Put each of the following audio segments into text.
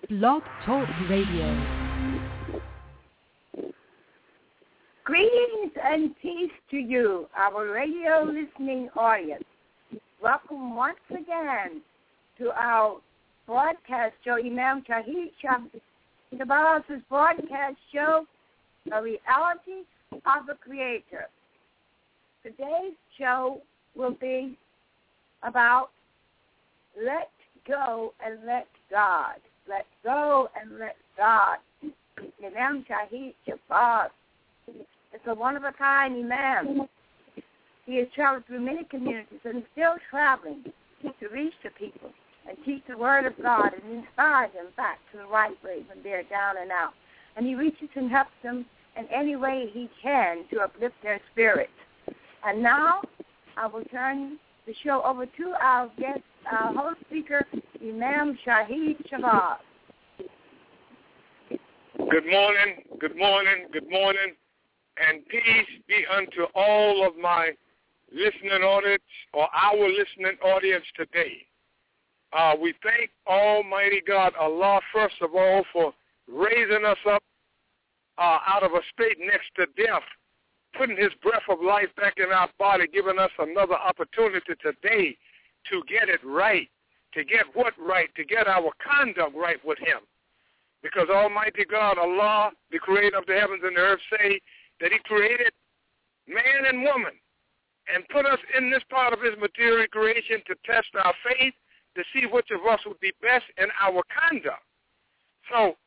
Blog Talk Radio. Greetings and peace to you, our radio listening audience. Welcome once again to our broadcast show, Imam Shahid Shabazz' broadcast show, The Reality of the Creator. Today's show will be about let go and let God. Let go and let God. Imam Shahid Shabazz is a one-of-a-kind imam. He has traveled through many communities and is still traveling to reach the people and teach the word of God and inspire them back to the right way when they're down and out. And he reaches and helps them in any way he can to uplift their spirits. And now I will turn the show over to our guest, our host speaker, Imam Shahid Shabazz. Good morning, good morning, good morning, and peace be unto all of my listening audience or our listening audience today. We thank Almighty God, Allah, first of all, for raising us up out of a state next to death, putting his breath of life back in our body, giving us another opportunity today to get it right, to get what right, to get our conduct right with him. Because Almighty God, Allah, the creator of the heavens and the earth, say that he created man and woman and put us in this part of his material creation to test our faith, to see which of us would be best in our conduct. So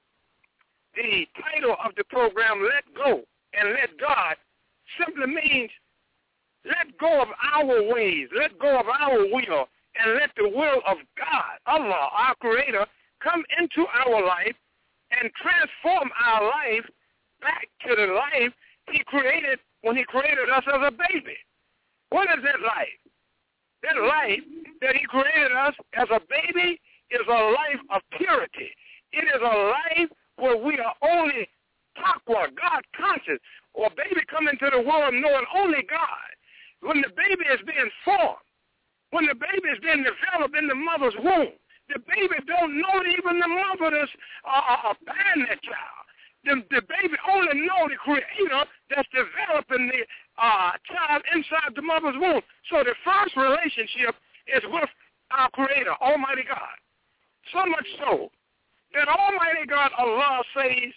the title of the program, Let Go and Let God, simply means let go of our ways, let go of our will, and let the will of God, Allah, our creator, come into our life and transform our life back to the life he created when he created us as a baby. What is that life? That life that he created us as a baby is a life of purity. It is a life where we are only taqwa, God conscious, or baby come into the world knowing only God. When the baby is being formed, when the baby is being developed in the mother's womb, the baby don't know even the mother that's behind that child. The baby only know the creator that's developing the child inside the mother's womb. So the first relationship is with our creator, Almighty God. So much so that Almighty God, Allah, says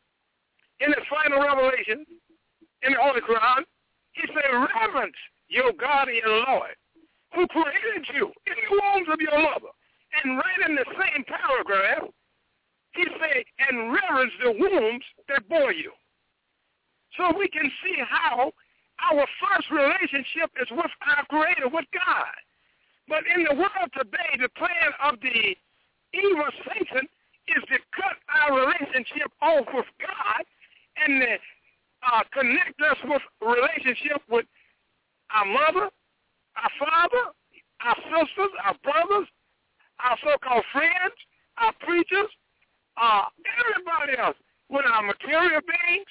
in his final revelation in the Holy Quran, he said, reverence your God and your Lord, who created you in the wombs of your mother. And right in the same paragraph, he said, and reverence the wombs that bore you. So we can see how our first relationship is with our Creator, with God. But in the world today, the plan of the evil Satan is to cut our relationship off with God and connect us with a relationship with our mother, our father, our sisters, our brothers, our so-called friends, our preachers, everybody else, with our material beings.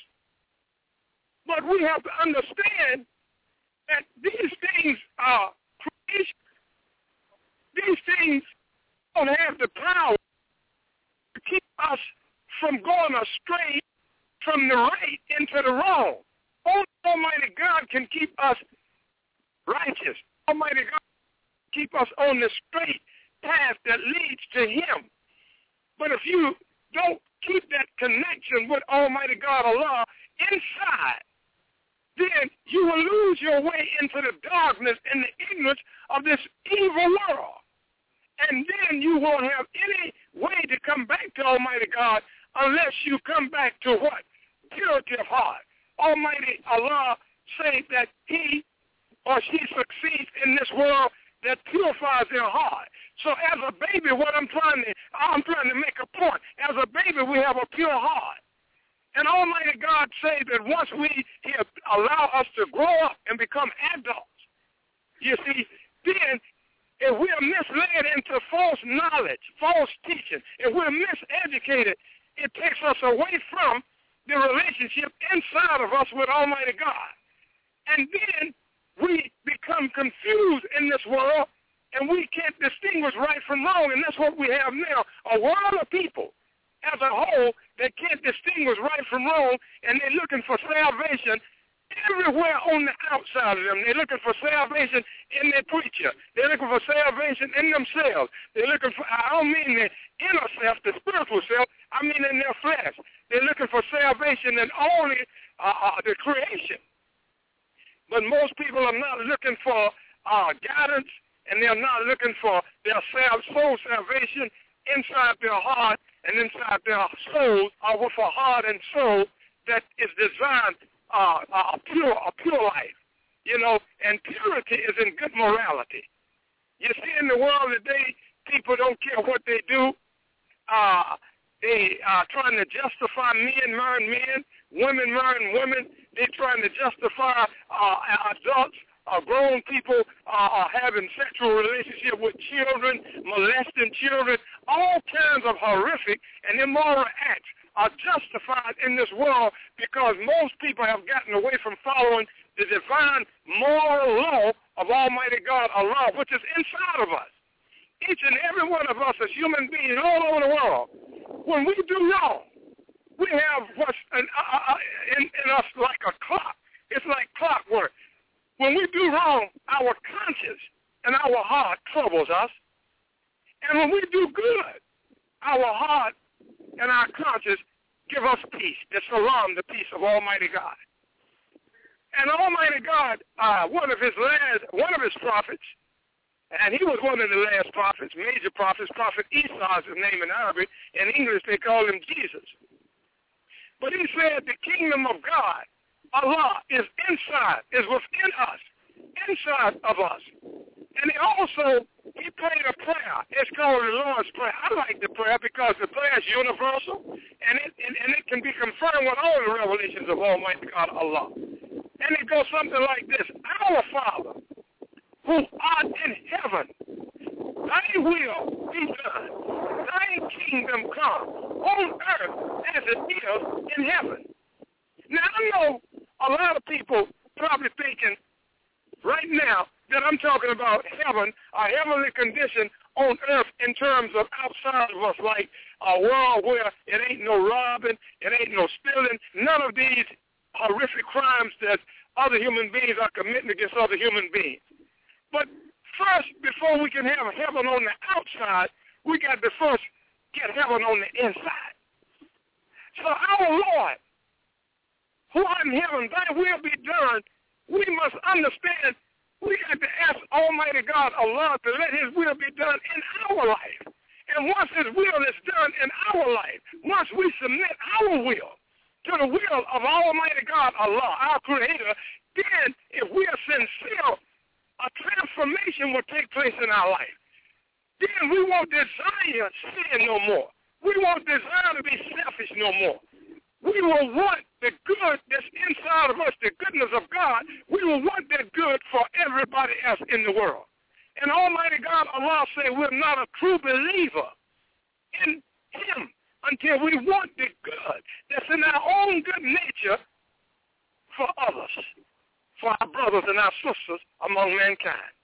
But we have to understand that these things are creation. These things don't have the power to keep us from going astray from the right into the wrong. Only Almighty God can keep us righteous. Almighty God can keep us on the straight path that leads to him. But if you don't keep that connection with Almighty God, Allah, inside, then you will lose your way into the darkness and the ignorance of this evil world. And then you won't have any way to come back to Almighty God unless you come back to what? Purity of heart. Almighty Allah says that he or she succeeds in this world that purifies their heart. So as a baby, I'm trying to make a point. As a baby, we have a pure heart. And Almighty God says that once he allow us to grow up and become adults, you see, then if we are misled into false knowledge, false teaching, if we're miseducated, it takes us away from the relationship inside of us with Almighty God. And then we become confused in this world, and we can't distinguish right from wrong, and that's what we have now, a world of people as a whole that can't distinguish right from wrong, and they're looking for salvation everywhere on the outside of them. They're looking for salvation in their preacher. They're looking for salvation in themselves. They're looking for, I don't mean the inner self, the spiritual self, I mean in their flesh. They're looking for salvation in only the creation. But most people are not looking for guidance, and they're not looking for their soul salvation inside their heart and inside their soul, or with a heart and soul that is designed a pure life, you know, and purity is in good morality. You see, in the world today, people don't care what they do. They are trying to justify men marrying men, women marrying women. They're trying to justify adults, grown people having sexual relationship with children, molesting children. All kinds of horrific and immoral acts are justified in this world because most people have gotten away from following the divine moral law of Almighty God, Allah, which is inside of us. Each and every one of us as human beings all over the world, when we do wrong, we have what's in us like a clock. It's like clockwork. When we do wrong, our conscience and our heart troubles us. And when we do good, our heart and our conscience give us peace, the salam, the peace of Almighty God. And Almighty God, one of his prophets, and he was one of the last prophets, major prophets, Prophet Isa is his name in Arabic. In English, they call him Jesus. But he said the kingdom of God, Allah, is within us, inside of us. And he prayed a prayer. It's called the Lord's Prayer. I like the prayer because the prayer is universal, and it can be confirmed with all the revelations of Almighty God, Allah. And it goes something like this: Our Father, who art in heaven, thy will be done. Thy kingdom come on earth as it is in heaven. Now, I know a lot of people probably thinking right now that I'm talking about heaven, a heavenly condition on earth in terms of outside of us, like a world where it ain't no robbing, it ain't no stealing, none of these horrific crimes that other human beings are committing against other human beings. But first, before we can have heaven on the outside, we got to first get heaven on the inside. So our Lord, who art in heaven, thy will be done, we must understand we got to ask Almighty God, Allah, to let his will be done in our life. And once his will is done in our life, once we submit our will to the will of Almighty God, Allah, our Creator, then if we are sincere, a transformation will take place in our life. Then we won't desire sin no more. We won't desire to be selfish no more. We will want the good that's inside of us, the goodness of God. We will want that good for everybody else in the world. And Almighty God, Allah, say we're not a true believer in him until we want the good that's in our own good nature for others, for our brothers and our sisters among mankind.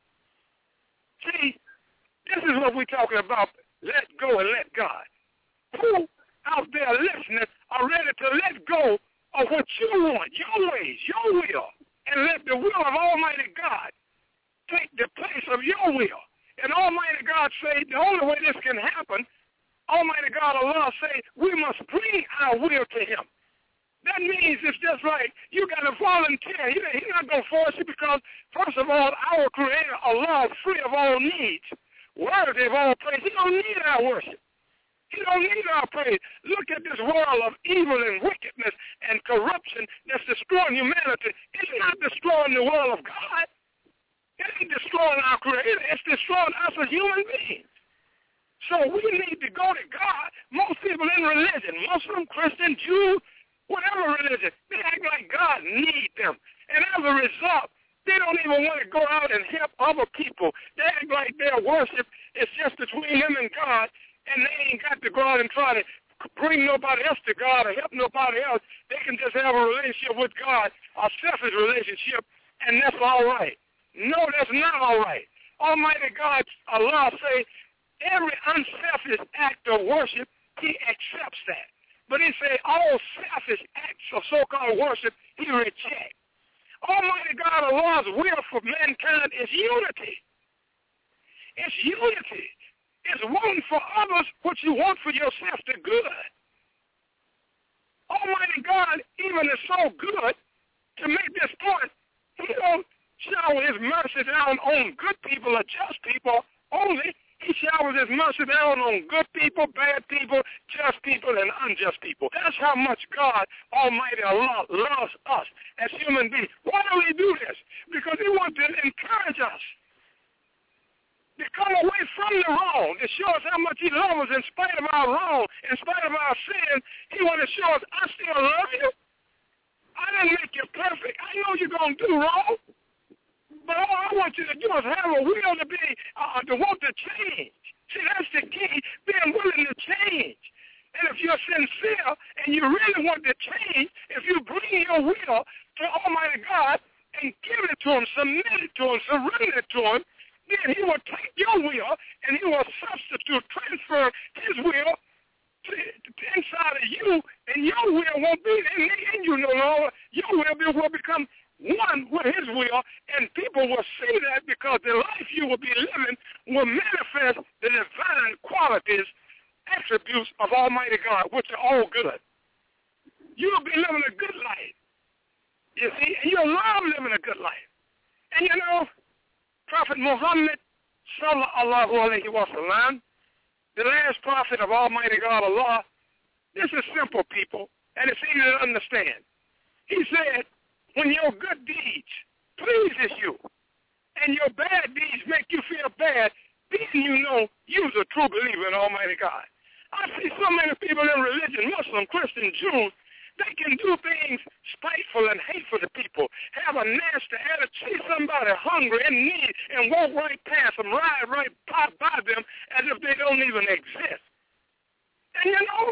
See, this is what we're talking about, let go and let God. Who out there listening are ready to let go of what you want, your ways, your will, and let the will of Almighty God take the place of your will. And Almighty God say the only way this can happen, Almighty God, Allah say, we must bring our will to him. That means it's just like you got to volunteer. He's not going to force you because, first of all, our Creator, Allah, is free of all needs, worthy of all praise. He don't need our worship. He don't need our praise. Look at this world of evil and wickedness and corruption that's destroying humanity. It's not destroying the world of God. It ain't destroying our Creator. It's destroying us as human beings. So we need to go to God. Most people in religion, Muslim, Christian, Jew, whatever religion, they act like God needs them. And as a result, they don't even want to go out and help other people. They act like their worship is just between them and God, and they ain't got to go out and try to bring nobody else to God or help nobody else. They can just have a relationship with God, a selfish relationship, and that's all right. No, that's not all right. Almighty God, Allah say, every unselfish act of worship he accepts that. But he said all selfish acts of so-called worship he rejects. Almighty God, Allah's will for mankind is unity. It's unity. It's wanting for others what you want for yourself, the good. Almighty God even is so good to make this point. He don't shower his mercy down on good people or just people only. He showers his mercy down on good people, bad people, just people, and unjust people. That's how much God Almighty Allah loves us as human beings. Why do he do this? Because he wants to encourage us to come away from the wrong, to show us how much he loves us in spite of our wrong, in spite of our sin. He wants to show us, I still love you. I didn't make you perfect. I know you're going to do wrong. But all I want you to do is have a will to be, to want to change. See, that's the key, being willing to change. And if you're sincere and you really want to change, if you bring your will to Almighty God and give it to him, submit it to him, surrender it to him, then he will take your will and he will substitute, transfer his will to inside of you, and your will won't be in you no longer. Your will become one with his will, and people will see that because the life you will be living will manifest the divine qualities, attributes of Almighty God, which are all good. You'll be living a good life, you see, and you'll love living a good life. And you know, Prophet Muhammad, sallallahu alayhi wa sallam, the last prophet of Almighty God Allah, this is simple, people, and it's easy to understand. He said, when your good deeds pleases you and your bad deeds make you feel bad, then you know you're a true believer in Almighty God. I see so many people in religion, Muslim, Christian, Jews, they can do things spiteful and hateful to people, have a nasty attitude, see somebody hungry and need, and walk right past them, ride right by them as if they don't even exist. And you know,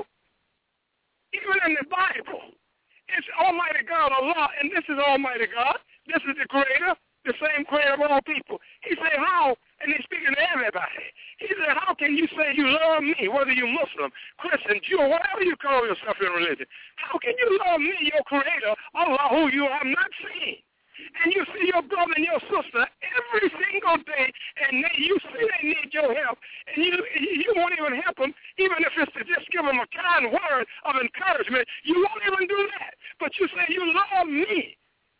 even in the Bible, it's Almighty God, Allah, and this is Almighty God. This is the Creator, the same Creator of all people. He said, how, and he's speaking to everybody. He said, how can you say you love me, whether you're Muslim, Christian, Jew, whatever you call yourself in religion? How can you love me, your Creator, Allah, who you have not seen? And you see your brother and your sister every single day, and you see they need your help, and you won't even help them, even if it's to just give them a kind word of encouragement. You won't even do that. But you say you love me.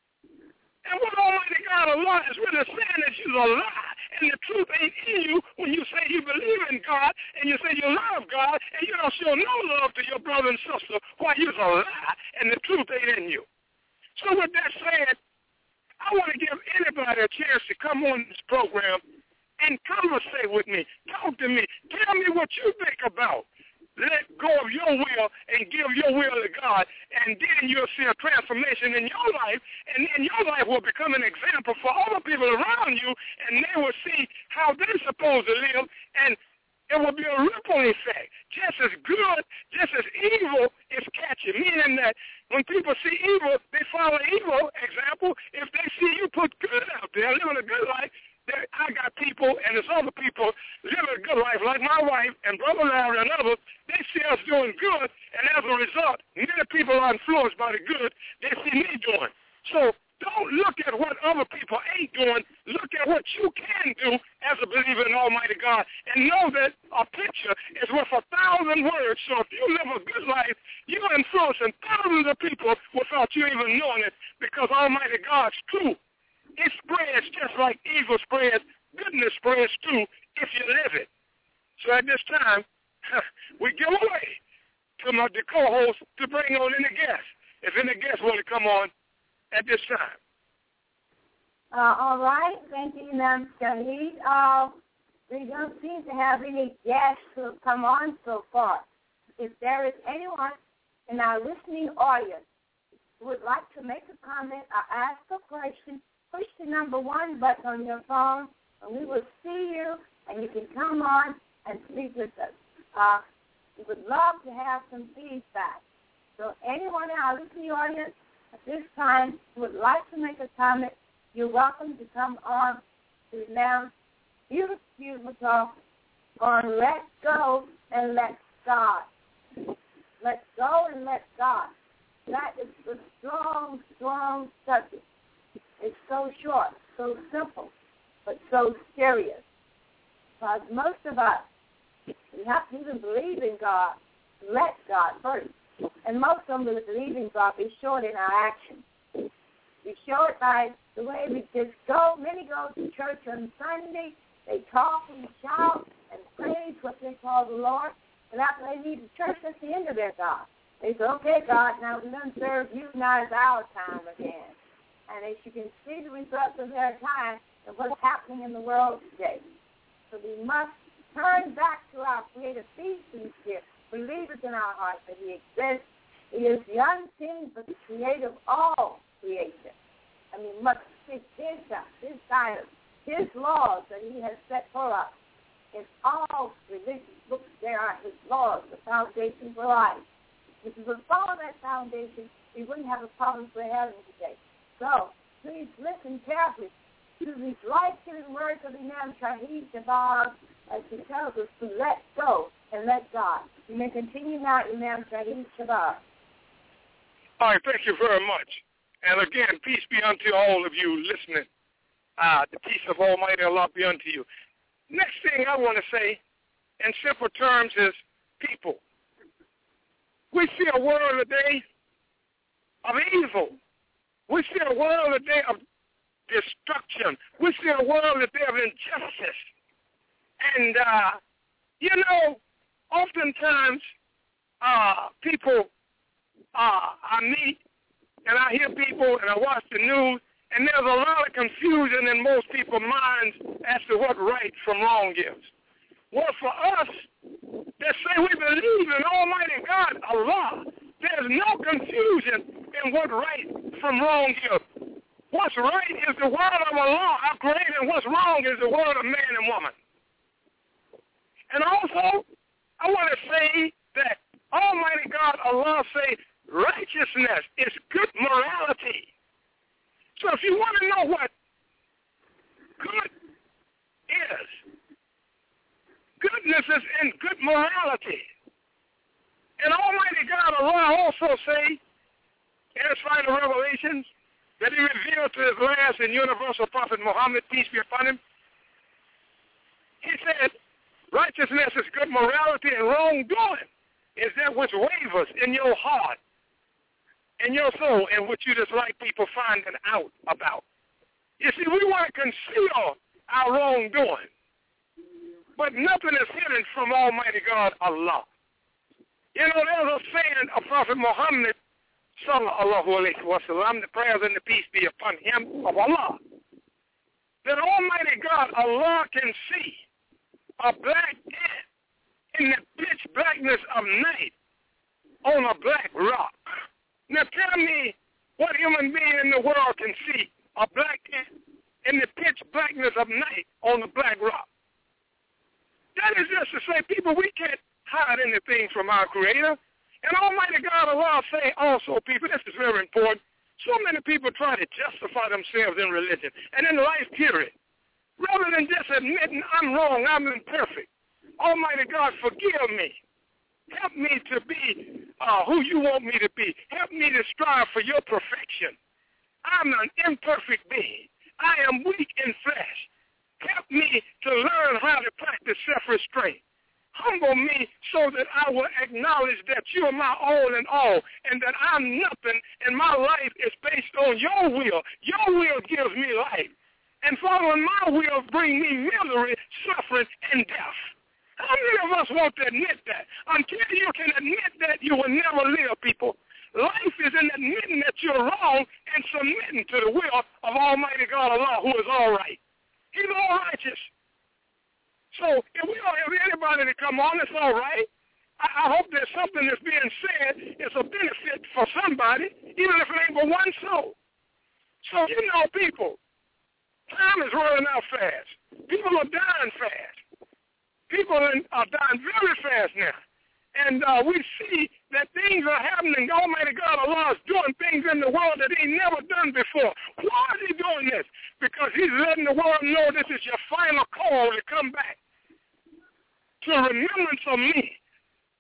And what Almighty God Allah is really saying is you're a lie, and the truth ain't in you when you say you believe in God, and you say you love God, and you don't show no love to your brother and sister while you're a lie, and the truth ain't in you. So with that said, I want to give anybody a chance to come on this program and conversate with me. Talk to me. Tell me what you think about. Let go of your will and give your will to God, and then you'll see a transformation in your life, and then your life will become an example for other people around you, and they will see how they're supposed to live, and it will be a ripple effect. Just as good, just as evil is catching, meaning that when people see evil, they follow evil. Example, if they see you put good out there, living a good life, I got people and there's other people living a good life, like my wife and Brother Larry and others. They see us doing good, and as a result, many people are influenced by the good they see me doing. So don't look at what other people ain't doing. Look at what you can do as a believer in Almighty God, and know that a picture is worth 1,000 words. So if you live a good life, you're influencing thousands of people without you even knowing it, because Almighty God's truth, it spreads just like evil spreads. Goodness spreads too if you live it. So at this time, we give away to the co-host to bring on any guests. If any guests want to come on at this time. All right. Thank you, Imam Shahid. We don't seem to have any guests who have come on so far. If there is anyone in our listening audience who would like to make a comment or ask a question, push the number 1 button on your phone, and we will see you, and you can come on and speak with us. We would love to have some feedback. So anyone in our listening audience at this time who would like to make a comment, you're welcome to come on to now beautiful talk on Let's Go and Let's Start. Let go and let God. That is the strong, strong subject. It's so short, so simple, but so serious. Because most of us, we have to even believe in God, let God first. And most of them that believe in God, we show it in our actions. We show it by the way we just go. Many go to church on Sunday. They talk and shout and praise what they call the Lord. But after they leave the church, that's the end of their God. They say, okay, God, now we done serve you. Now it's our time again. And as you can see the results of their time and what's happening in the world today. So we must turn back to our Creator, be sincere, believe it in our hearts that He exists. He is the unseen but the Creator of all creation. And we must seek His guidance, His laws that He has set for us. In all religious books, there are His laws, the foundation for life. If we would follow that foundation, we wouldn't have a problem for heaven today. So, please listen carefully to these life-giving words of Imam Shahid Jabbar as he tells us to let go and let God. You may continue now, Imam Shahid Jabbar. All right, thank you very much. And again, peace be unto all of you listening. The peace of Almighty Allah be unto you. Next thing I want to say, in simple terms, is people. We see a world today of evil. We see a world today of destruction. We see a world today of injustice. And, oftentimes people, I meet and I hear people and I watch the news, and there's a lot of confusion in most people's minds as to what right from wrong is. Well, for us that say we believe in Almighty God, Allah, there's no confusion in what right from wrong is. What's right is the word of Allah, our Creator, and what's wrong is the word of man and woman. And also, I want to say that Almighty God, Allah, say righteousness is good morality. So if you want to know what good is, goodness is in good morality. And Almighty God, Allah, also say in His final revelations that He revealed to His last and universal prophet Muhammad, peace be upon him. He said, righteousness is good morality, and wrongdoing is that which wavers in your heart, in your soul, and which you dislike people finding out about. You see, we want to conceal our wrongdoing, but nothing is hidden from Almighty God, Allah. You know, there's a saying of Prophet Muhammad, sallallahu alayhi wa sallam, the prayers and the peace be upon him, of Allah, that Almighty God, Allah, can see a black ant in the pitch blackness of night on a black rock. Now tell me what human being in the world can see a black ant in the pitch blackness of night on a black rock. That is just to say, people, we can't hide anything from our Creator. And Almighty God, Allah, say also, people, this is very important, so many people try to justify themselves in religion and in life, period. Rather than just admitting I'm wrong, I'm imperfect. Almighty God, forgive me. Help me to be who you want me to be. Help me to strive for your perfection. I'm an imperfect being. I am weak in flesh. Help me to learn how to practice self-restraint. Humble me so that I will acknowledge that you are my all in all and that I'm nothing and my life is based on your will. Your will gives me life. And following my will bring me misery, suffering, and death. How many of us want to admit that? Until you can admit that, you will never live, people. Life is in admitting that you're wrong and submitting to the will of Almighty God, Allah, who is all right. He's all righteous. So if we don't have anybody to come on, it's all right. I hope that something that's being said is a benefit for somebody, even if it ain't but one soul. So, people, time is running out fast. People are dying fast. People are dying very fast now. And we see that things are happening. Almighty God, Allah is doing things in the world that He never done before. Why is He doing this? Because He's letting the world know this is your final call to come back to remembrance of me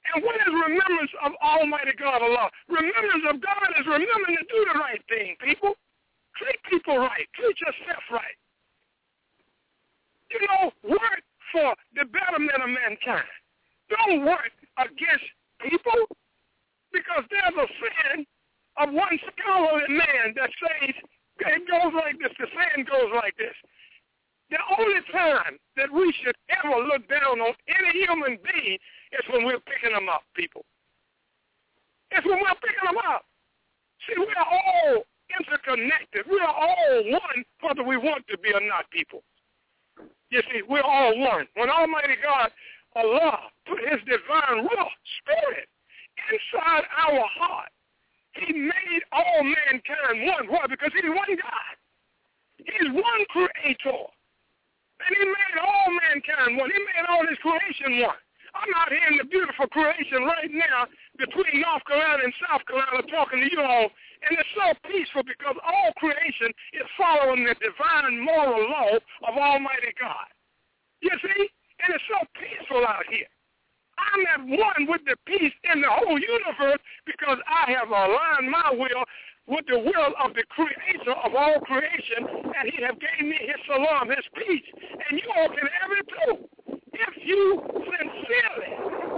And what is remembrance of Almighty God Allah? Remembrance of God is remembering to do the right thing, people. Treat people right. Treat yourself right. You know, work for the betterment of mankind. Don't work against people, because there's a saying of one scholarly man that says, it goes like this, the saying goes like this: the only time that we should ever look down on any human being is when we're picking them up, people. It's when we're picking them up. See, we are all interconnected. We are all one, whether we want to be or not, people. You see, we're all one. When Almighty God, Allah, put his divine ruh, spirit, inside our heart, he made all mankind one. Why? Because he's one God. He's one creator. And he made all mankind one. He made all his creation one. I'm out here in the beautiful creation right now between North Carolina and South Carolina talking to you all, and it's so peaceful because all creation is following the divine moral law of Almighty God. You see? And it's so peaceful out here. I'm at one with the peace in the whole universe because I have aligned my will with the will of the creator of all creation, and he have gave me his salam, his peace. And you all can have it too. If you sincerely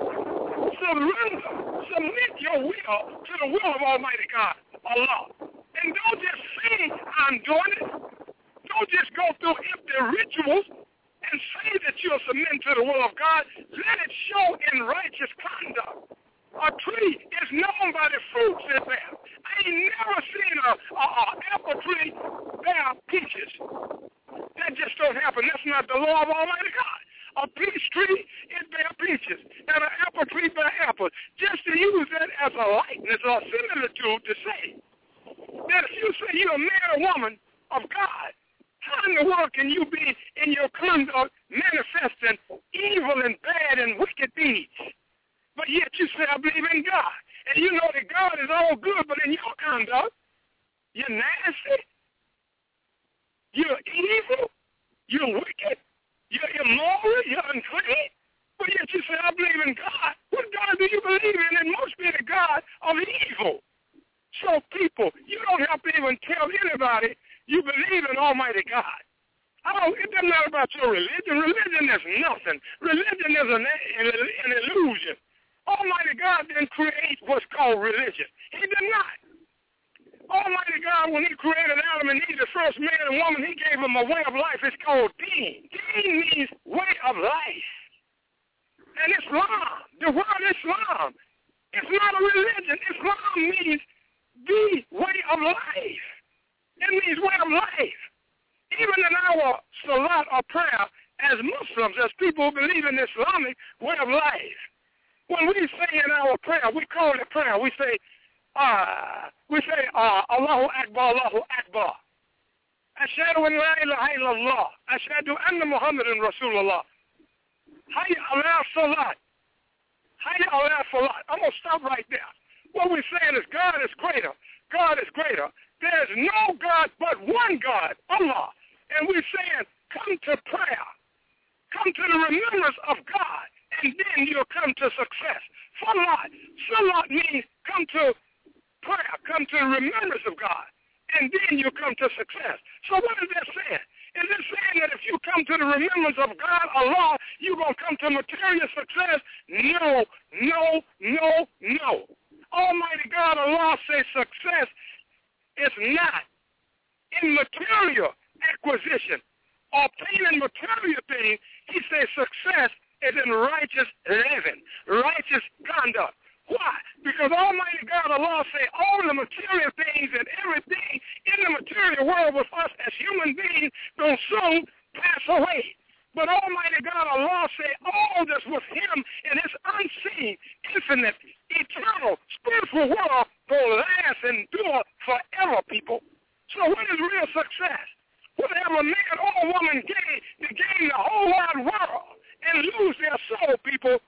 submit your will to the will of Almighty God, Allah. And don't just say, I'm doing it. Don't just go through empty rituals and say that you'll submit to the will of God. Let it show in righteous conduct. A tree is known by the fruits it bears. I ain't never seen an apple tree bear peaches. That just don't happen. That's not the law of Almighty God. A peach tree, it bears peaches, and an apple tree bears apples. Just to use that as a likeness or similitude to say that if you say you're a man or woman of God, how in the world can you be in your conduct manifesting evil and bad and wicked deeds? But yet you say, I believe in God. And you know that God is all good, but in your conduct, you're nasty, you're evil, you're wicked, you're immoral, you're unclean. But yet you say, I believe in God. What God do you believe in? It must be the God of evil. So people, you don't have to even tell anybody you believe in Almighty God. It doesn't matter about your religion. Religion is nothing. Religion is an illusion. Almighty God didn't create what's called religion. He did not. Almighty God, when he created Adam and Eve, the first man and woman, he gave them a way of life. It's called deen. Deen means way of life. And Islam, the word Islam, it's not a religion. Islam means the way of life. It means way of life. Even in our salat or prayer, as Muslims, as people who believe in Islamic way of life, when we say in our prayer, we call it prayer. We say, Allahu Akbar, Allahu Akbar. Ashhadu an la ilaha illallah. Ashhadu anna Muhammadan Rasulullah. Hayya ala salat. Hayya ala salat. I'm going to stop right there. What we're saying is God is greater. God is greater. There's no God but one God, Allah. And we're saying, come to prayer. Come to the remembrance of God, and then you'll come to success. Salat. Salat means come to prayer, come to the remembrance of God, and then you'll come to success. So what is that saying? Is it saying that if you come to the remembrance of God, Allah, you're going to come to material success? No, no, no, no. Almighty God, Allah says success is not in material acquisition or obtaining material things. He says success is in righteous living, righteous conduct. Why? Because Almighty God, Allah say all the material things and everything in the material world with us as human beings will soon pass away. But Almighty God, Allah say all that's with him in his unseen, infinite, eternal, spiritual world will last and endure forever, people. So what is real success? Whatever man or woman gain to gain the whole wide world and lose their soul, people.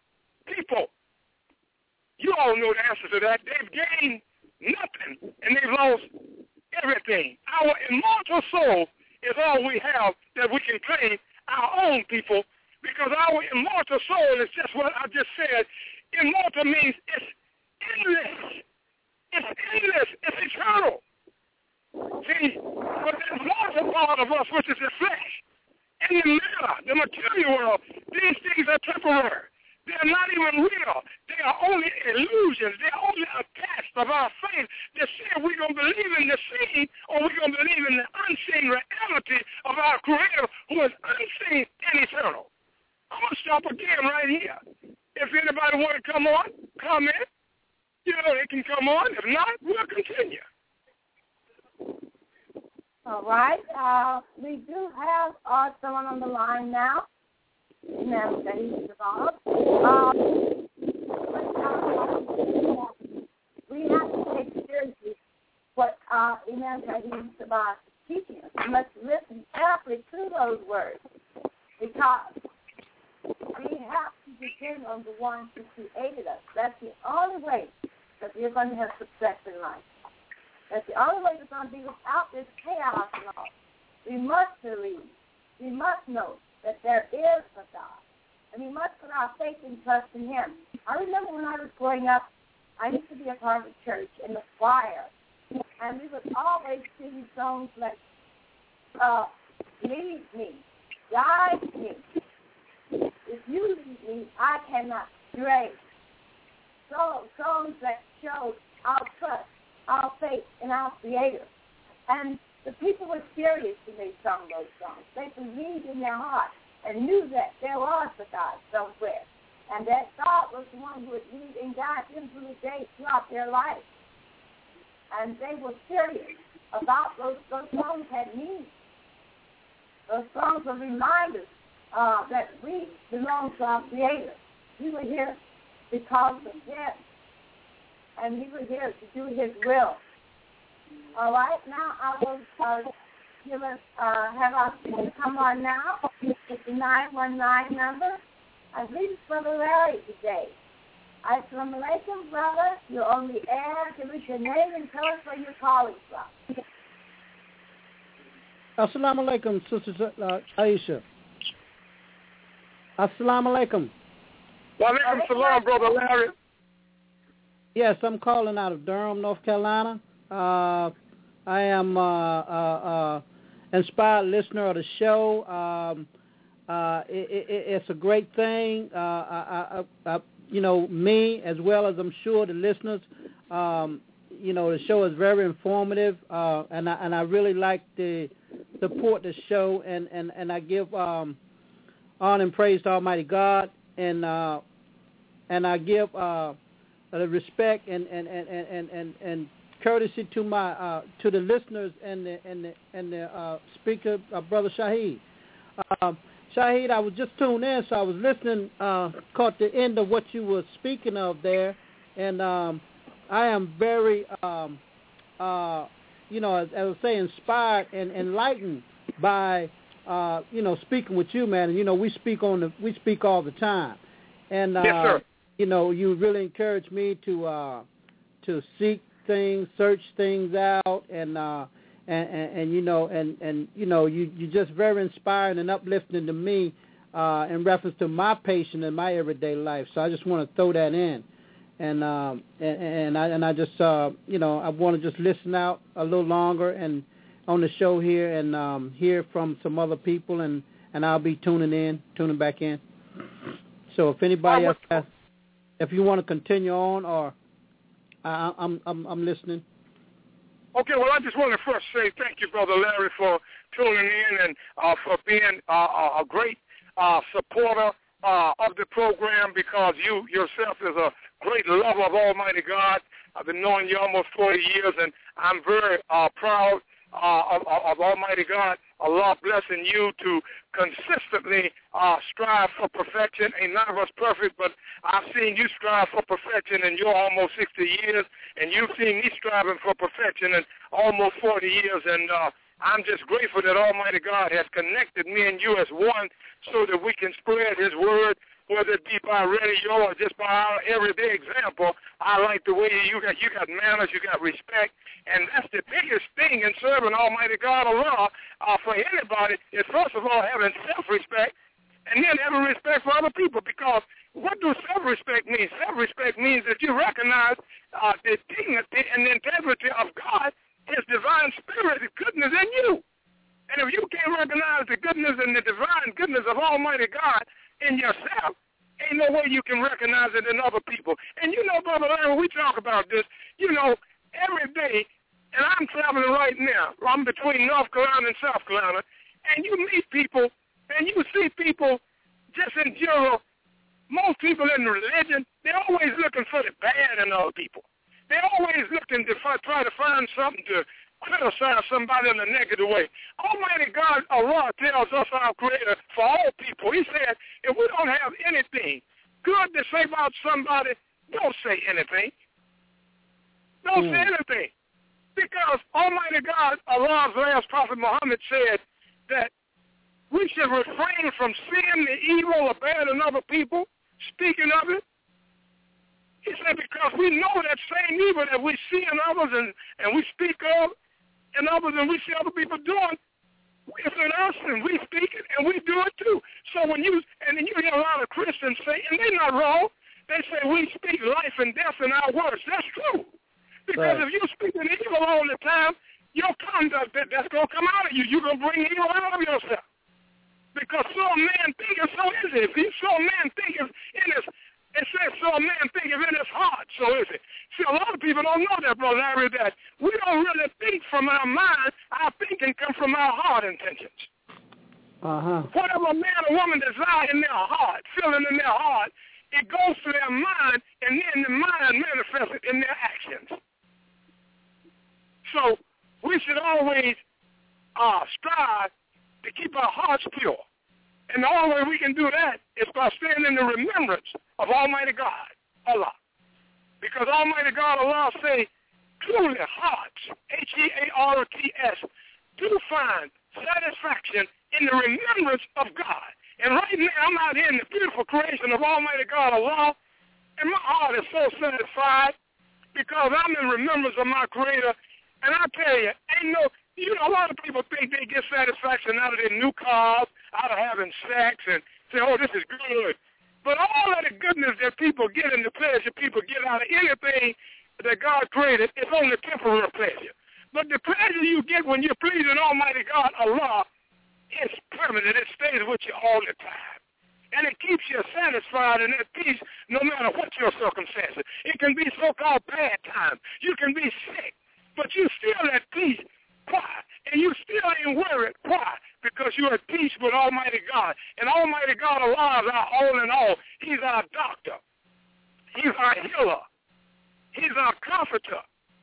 You all know the answer to that. They've gained nothing, and they've lost everything. Our immortal soul is all we have that we can claim our own, people, because our immortal soul is just what I just said. Immortal means it's endless. It's endless. It's eternal. See, but there's mortal part of us, which is the flesh. And the matter, the material world, these things are temporary. They're not even real. They are only illusions. They're only a test of our faith to see if we're going to believe in the seen or we're going to believe in the unseen reality of our Creator who is unseen and eternal. I'm going to stop again right here. If anybody want to come on, comment. You know, they can come on. If not, we'll continue. All right. We do have someone on the line now. Amen. That he's involved. We have to take seriously what Amen that he's about teaching us. We must listen carefully to those words because we have to depend on the one who created us. That's the only way that we're going to have success in life. That's the only way we're going to be without this chaos and all. We must believe. We must know that there is a God. And we must put our faith and trust in Him. I remember when I was growing up, I used to be a part of a church in the choir. And we would always sing songs like, lead me, guide me. If you lead me, I cannot stray. So songs that show our trust, our faith in our Creator. And the people were serious when they sung those songs. They believed in their heart and knew that there was a God somewhere. And that God was the one who would lead and guide them through the day throughout their life. And they were serious about those songs had meaning. Those songs were reminders that we belong to our Creator. We were here because of Him. And we were here to do His will. All right, now I will have our speaker come on now. It's the 919 number. I believe it's Brother Larry today. Assalamu alaikum, brother. You're on the air. Give us your name and tell us where you're calling from. Assalamu alaikum, Sister Aisha. Assalamu alaikum. Wa alaikum salam, Brother Larry. Yes, I'm calling out of Durham, North Carolina. I am inspired listener of the show. It's a great thing. Me as well as I'm sure the listeners. The show is very informative, and I really like to support the show, and I give honor and praise to Almighty God, and I give the respect and courtesy to my to the listeners and the speaker, Brother Shaheed. Shaheed, I was just tuned in, so I was listening, caught the end of what you were speaking of there, and I am very, as I was saying, inspired and enlightened by, speaking with you, man. And we speak all the time, and yes, sir. You really encourage me to seek things, search things out, you're just very inspiring and uplifting to me in reference to my patient in my everyday life. So I just want to throw that in, and I just I want to just listen out a little longer and on the show here and hear from some other people, and I'll be tuning back in. So if anybody else has, if you want to continue on, or I'm listening. Okay, well, I just want to first say thank you, Brother Larry, for tuning in and for being a great supporter of the program, because you yourself is a great lover of Almighty God. I've been knowing you almost 40 years, and I'm very proud of Almighty God, Allah blessing you to consistently strive for perfection. Ain't none of us perfect, but I've seen you strive for perfection in your almost 60 years, and you've seen me striving for perfection in almost 40 years, and I'm just grateful that Almighty God has connected me and you as one so that we can spread His word, whether it be by radio or just by our everyday example. I like the way you got manners, you got respect, and that's the biggest thing in serving Almighty God Allah for anybody is, first of all, having self-respect, and then having respect for other people, because what does self-respect mean? Self-respect means that you recognize the dignity and the integrity of God, His divine spirit, His goodness in you. And if you can't recognize the goodness and the divine goodness of Almighty God in yourself, ain't no way you can recognize it in other people. And you know, Brother Larry, when we talk about this, you know, every day, and I'm traveling right now. I'm between North Carolina and South Carolina, and you meet people, and you see people just in general. Most people in religion, they're always looking for the bad in other people. They're always looking to try to find something to criticize somebody in a negative way. Almighty God, Allah, tells us, our Creator, for all people. He said, if we don't have anything good to say about somebody, don't say anything. Don't say anything. Because Almighty God, Allah's last prophet Muhammad said that we should refrain from seeing the evil or bad in other people, speaking of it. He said, because we know that same evil that we see in others and we speak of in others and we see other people doing, it's in us and we speak it and we do it too. So when and then you hear a lot of Christians say, and they're not wrong, they say we speak life and death in our words. That's true. Because if you're speaking evil all the time, your conduct, that's going to come out of you. You're going to bring evil out of yourself. Because so a man thinketh, so is it. If so a man thinketh in his, it says so a man thinketh in his heart, so is it. See, a lot of people don't know that, Brother Larry, that we don't really think from our mind. Our thinking comes from our heart intentions. Whatever a man or woman desire in their heart, feeling in their heart, it goes to their mind, and then the mind manifests it in their actions. So we should always strive to keep our hearts pure. And the only way we can do that is by staying in the remembrance of Almighty God, Allah. Because Almighty God, Allah say, truly hearts, H-E-A-R-T-S, do find satisfaction in the remembrance of God. And right now, I'm out here in the beautiful creation of Almighty God, Allah, and my heart is so satisfied because I'm in remembrance of my Creator. And I tell you, a lot of people think they get satisfaction out of their new cars, out of having sex, and say, oh, this is good. But all of the goodness that people get and the pleasure people get out of anything that God created is only temporary pleasure. But the pleasure you get when you're pleasing Almighty God, Allah, is permanent. It stays with you all the time. And it keeps you satisfied and at peace no matter what your circumstances. It can be so-called bad times. You can be sick. But you're still at peace. Why? And you still ain't worried. Why? Because you're at peace with Almighty God. And Almighty God, Allah, is our all in all. He's our doctor. He's our healer. He's our comforter.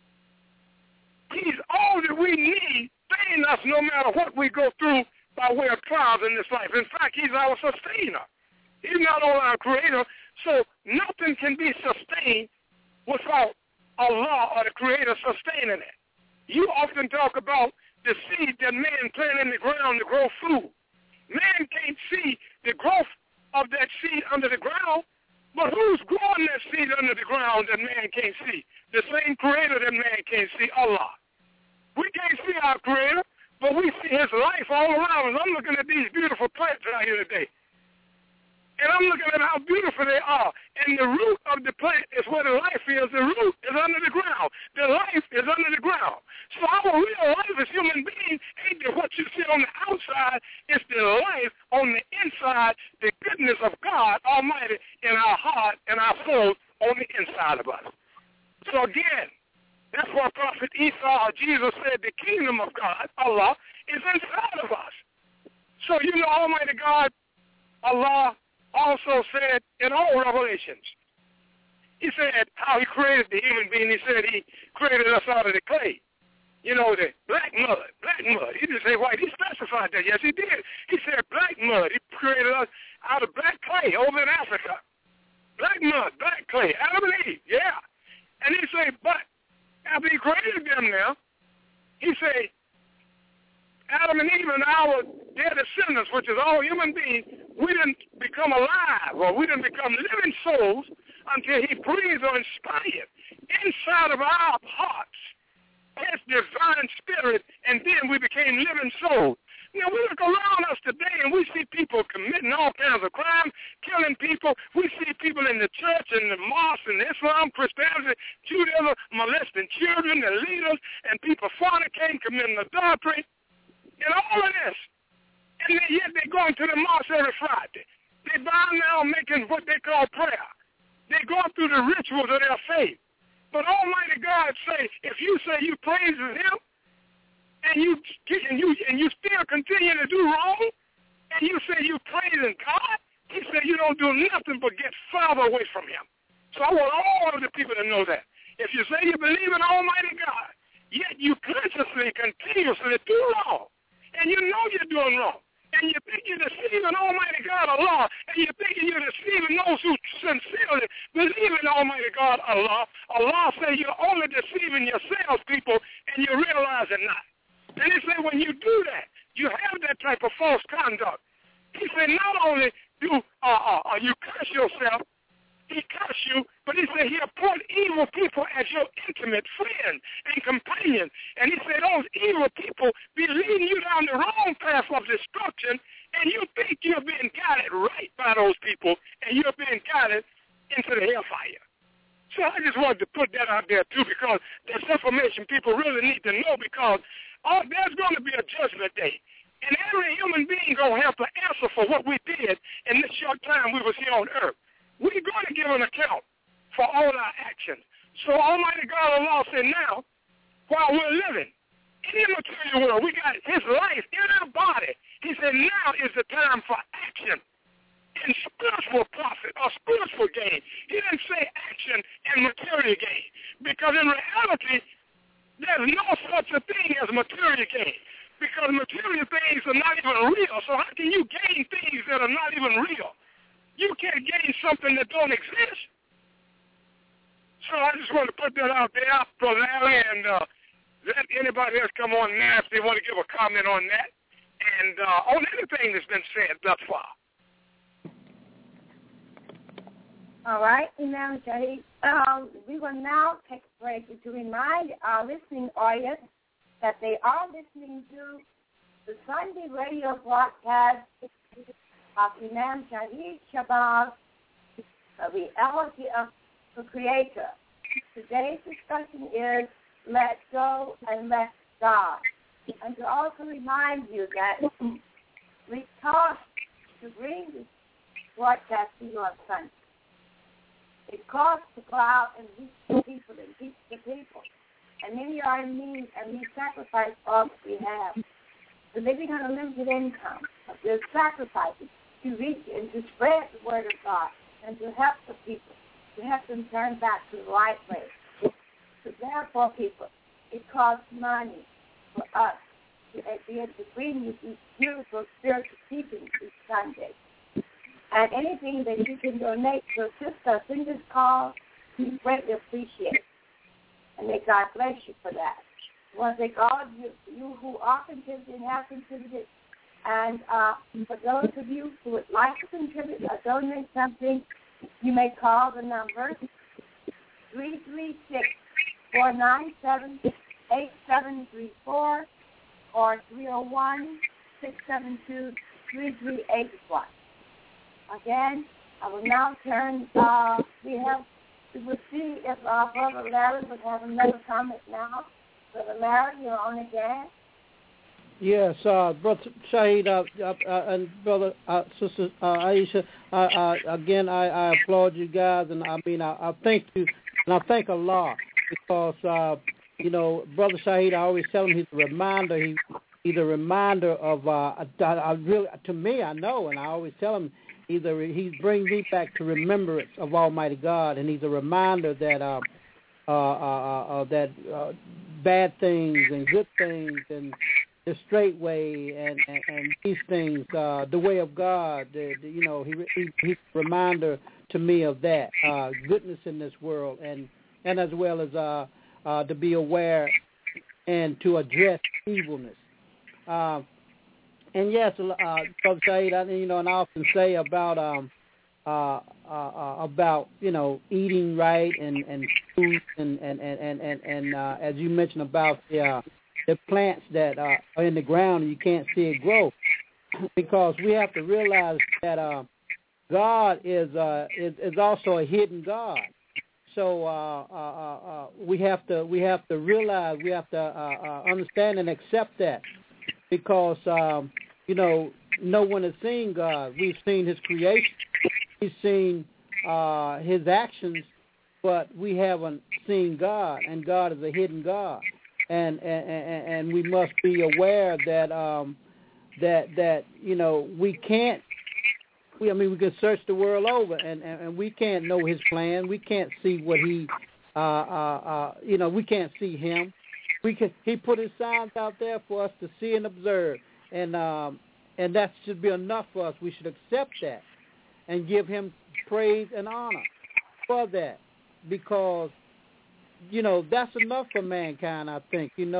He's all that we need, staying us no matter what we go through by way of trials in this life. In fact, He's our sustainer. He's not only our Creator, so nothing can be sustained without Allah or the Creator sustaining it. You often talk about the seed that man planted in the ground to grow food. Man can't see the growth of that seed under the ground, but who's growing that seed under the ground that man can't see? The same Creator that man can't see, Allah. We can't see our Creator, but we see His life all around us. I'm looking at these beautiful plants out here today. And I'm looking at how beautiful they are. And the root of the plant is where the life is. The root is under the ground. The life is under the ground. So our real life as human beings ain't what you see on the outside. It's the life on the inside, the goodness of God Almighty in our heart and our soul on the inside of us. So again, that's why Prophet Isa or Jesus said the kingdom of God, Allah, is inside of us. So you know Almighty God, Allah, also said in all Revelations, He said how He created the human being. He said He created us out of the clay. You know, the black mud. He didn't say white. He specified that. Yes, He did. He said black mud. He created us out of black clay over in Africa. Black mud, black clay, Adam and Eve, yeah. And He said, but after He created them now, He said, Adam and Eve and our dead descendants, which is all human beings, we didn't become alive or we didn't become living souls until He breathed or inspired inside of our hearts His divine spirit, and then we became living souls. You know, we look around us today and we see people committing all kinds of crime, killing people. We see people in the church and the mosque and Islam, Christianity, Judaism, molesting children, the leaders, and people fornicating, committing adultery, and all of this. And yet they're going to the mosque every Friday. They bow now making what they call prayer. They're going through the rituals of their faith. But Almighty God say, if you say you praise Him, and you still continue to do wrong, and you say you praising God, He said you don't do nothing but get farther away from Him. So I want all of the people to know that. If you say you believe in Almighty God, yet you consciously, continuously do wrong, and you know you're doing wrong, and you think you're deceiving Almighty God, Allah, and you're thinking you're deceiving those who sincerely believe in Almighty God, Allah, Allah says you're only deceiving yourselves, people, and you realize it not. And he said when you do that, you have that type of false conduct. He said not only do you curse yourself, He curse you, but he said He appoint evil people as your intimate friend and companion. And he said those evil people be leading you down the wrong path of destruction, and you think you're being guided right by those people, and you're being guided into the hellfire. So I just wanted to put that out there, too, because that's information people really need to know, because there's going to be a judgment day. And every human being going to have to answer for what we did in this short time we was here on earth. We're going to give an account for all our actions. So Almighty God Allah said now, while we're living in the material world, we got His life in our body. He said now is the time for action and spiritual profit or spiritual gain. He didn't say action and material gain, because in reality, there's no such a thing as material gain, because material things are not even real. So how can you gain things that are not even real? You can't gain something that don't exist. So I just want to put that out there, Brother Larry, and let anybody else come on now if they want to give a comment on that and on anything that's been said thus far. All right, Imam Shaheed. We will now take a break to remind our listening audience that they are listening to the Sunday radio broadcast of Imam Shaheed Shabazz, The Reality of the Creator. Today's discussion is Let Go and Let God. And to also remind you that we cost to bring this broadcast to you on Sunday. It costs to go out and reach the people and teach the people. And many are in need, and we sacrifice all that we have. We're living on a limited income. We're sacrificing to reach and to spread the word of God and to help the people, to help them turn back to the right way. So therefore, people, it costs money for us to be able to bring you these beautiful spiritual teachings each Sunday. And anything that you can donate to assist us in this cause, we greatly appreciate it. And may God bless you for that. I want to thank all of you who are contributing and have contributed. And for those of you who would like to contribute or donate something, you may call the number 336-497-8734 or 301-672-3381. Again, I will now turn, we will see if Brother Larry would have another comment now. Brother Larry, you're on again. Yes, Brother Shaheed and Brother Sister Aisha, again, I applaud you guys, and I mean, I thank you, and I thank Allah, because, Brother Shaheed, I always tell him he's a reminder, he's a reminder of, really, to me, I know, and I always tell him, he brings me back to remembrance of Almighty God, and he's a reminder that bad things and good things and the straight way and these things, the way of God, he's a reminder to me of that goodness in this world, and as well as to be aware and to address evilness. And yes, Brother Said, and I often say about eating right and food and as you mentioned about plants that are in the ground and you can't see it grow. Because we have to realize that God is also a hidden God. So we have to realize, we have to understand and accept that, because no one has seen God. We've seen His creation, we've seen His actions, but we haven't seen God, and God is a hidden God, and we must be aware that that we can't. We can search the world over, and we can't know His plan. We can't see what He, we can't see Him. He put His signs out there for us to see and observe, and that should be enough for us. We should accept that and give Him praise and honor for that, because that's enough for mankind. I think we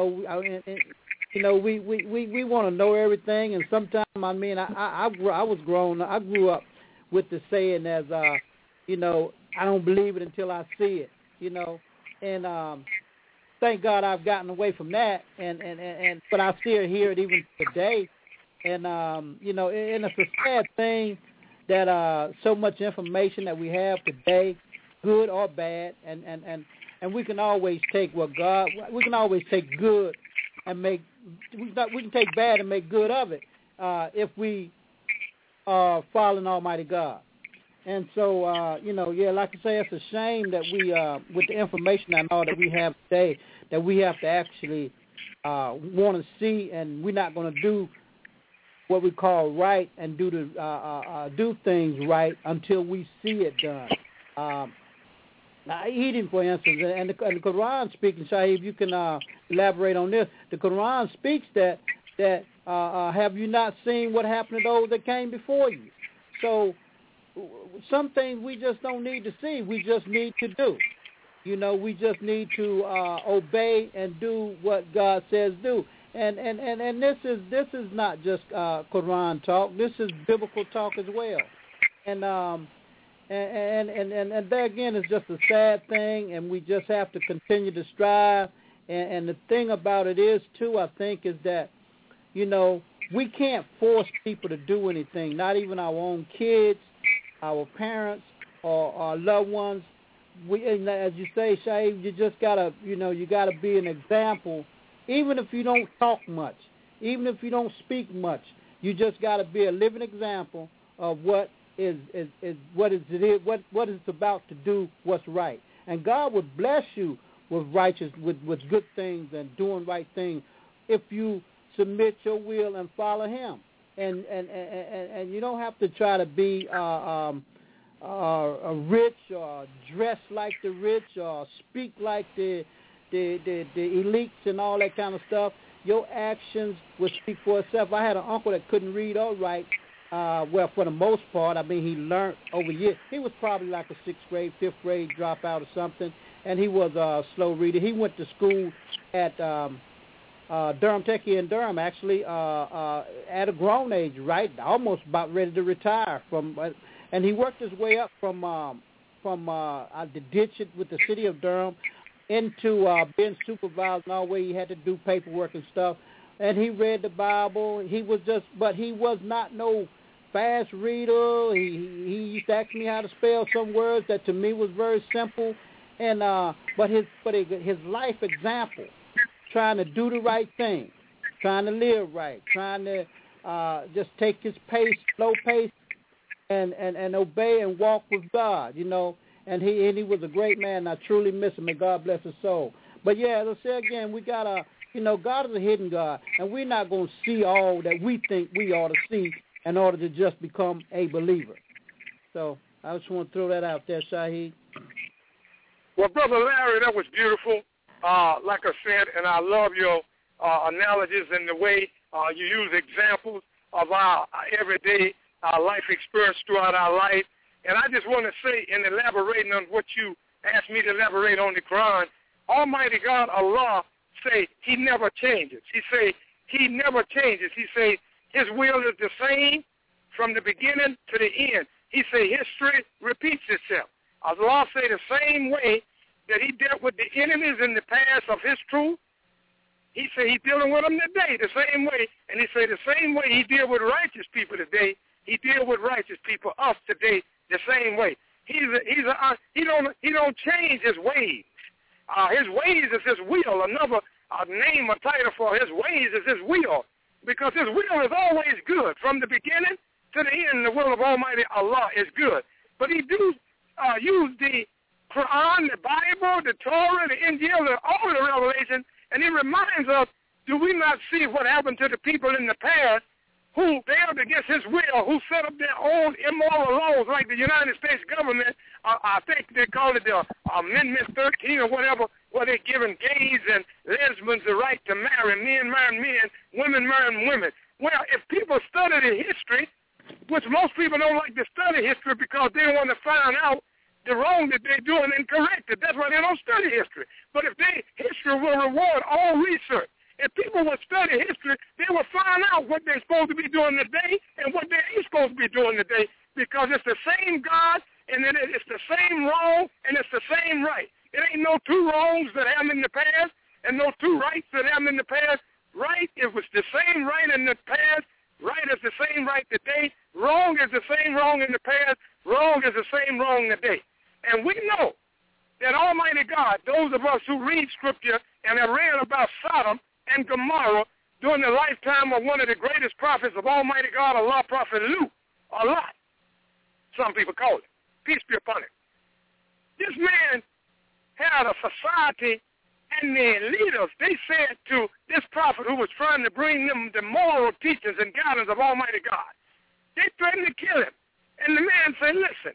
want to know everything, and sometimes I grew up with the saying as I don't believe it until I see it, and thank God I've gotten away from that, and but I still hear it even today, and and it's a sad thing that so much information that we have today, good or bad, and we can always take we can always take good and we can take bad and make good of it if we are following Almighty God. And so, like I say, it's a shame that we, with the information and all that we have today, that we have to actually want to see, and we're not going to do what we call right and do things right until we see it done. Now, eating, for instance, and the Quran speaks, Shahid, you can elaborate on this. The Quran speaks that have you not seen what happened to those that came before you? So some things we just don't need to see. We just need to do. We just need to obey and do what God says do. And this is not just Quran talk. This is biblical talk as well. And there again, it's just a sad thing, and we just have to continue to strive. And the thing about it is, too, I think, is that, we can't force people to do anything, not even our own kids, our parents, or our loved ones. As you say, Shahid, you just gotta, you gotta be an example, even if you don't talk much, even if you don't speak much. You just gotta be a living example of what it's about to do what's right, and God would bless you with with good things and doing right things if you submit your will and follow Him. And you don't have to try to be rich or dress like the rich or speak like the elites and all that kind of stuff. Your actions will speak for itself. I had an uncle that couldn't read or write. Well, for the most part, he learned over years. He was probably like a 6th grade, 5th grade dropout or something, and he was a slow reader. He went to school at Durham Tech here in Durham, actually, at a grown age, right, almost about ready to retire and he worked his way up from the ditch with the city of Durham into being supervised and all the way he had to do paperwork and stuff. And he read the Bible. But he was not no fast reader. He used to ask me how to spell some words that to me was very simple. And but his life example, trying to do the right thing, trying to live right, trying to just take his pace, slow pace, and obey and walk with God, And he was a great man. And I truly miss him. May God bless his soul. But yeah, as I say again, we gotta. God is a hidden God, and we're not going to see all that we think we ought to see in order to just become a believer. So I just want to throw that out there, Shahid. Well, Brother Larry, that was beautiful. Like I said, and I love your analogies and the way you use examples of our everyday life experience throughout our life. And I just want to say, in elaborating on what you asked me to elaborate on the Quran, Almighty God, Allah, say He never changes. He say He never changes. He say His will is the same from the beginning to the end. He say history repeats itself. Allah say the same way that He dealt with the enemies in the past of His truth, He said he's dealing with them today the same way. And he said the same way he deal with righteous people today, he deal with righteous people, us today, the same way. He don't change his ways. His ways is his will. Another name or title for his ways is his will. Because his will is always good. From the beginning to the end, the will of Almighty Allah is good. But he do use the Quran, the Bible, the Torah, the Injil, all the Revelation, and he reminds us, do we not see what happened to the people in the past who rebelled against his will, who set up their own immoral laws like the United States government, I think they call it the Amendment 13 or whatever, where they're giving gays and lesbians the right to marry, men marrying men, women marrying women. Well, if people study the history, which most people don't like to study history because they want to find out the wrong that they're doing and correct it. That's why they don't study history. But if history will reward all research. If people would study history, they would find out what they're supposed to be doing today and what they ain't supposed to be doing today, because it's the same God, and it's the same wrong, and it's the same right. It ain't no two wrongs that happened in the past and no two rights that happened in the past. Right, it was the same right in the past. Right is the same right today. Wrong is the same wrong in the past. Wrong is the same wrong today. And we know that Almighty God, those of us who read Scripture and have read about Sodom and Gomorrah during the lifetime of one of the greatest prophets of Almighty God, Allah, Prophet Luke, a lot, some people call it. Peace be upon him. This man had a society, and the leaders, they said to this prophet who was trying to bring them the moral teachings and guidance of Almighty God, they threatened to kill him. And the man said, listen,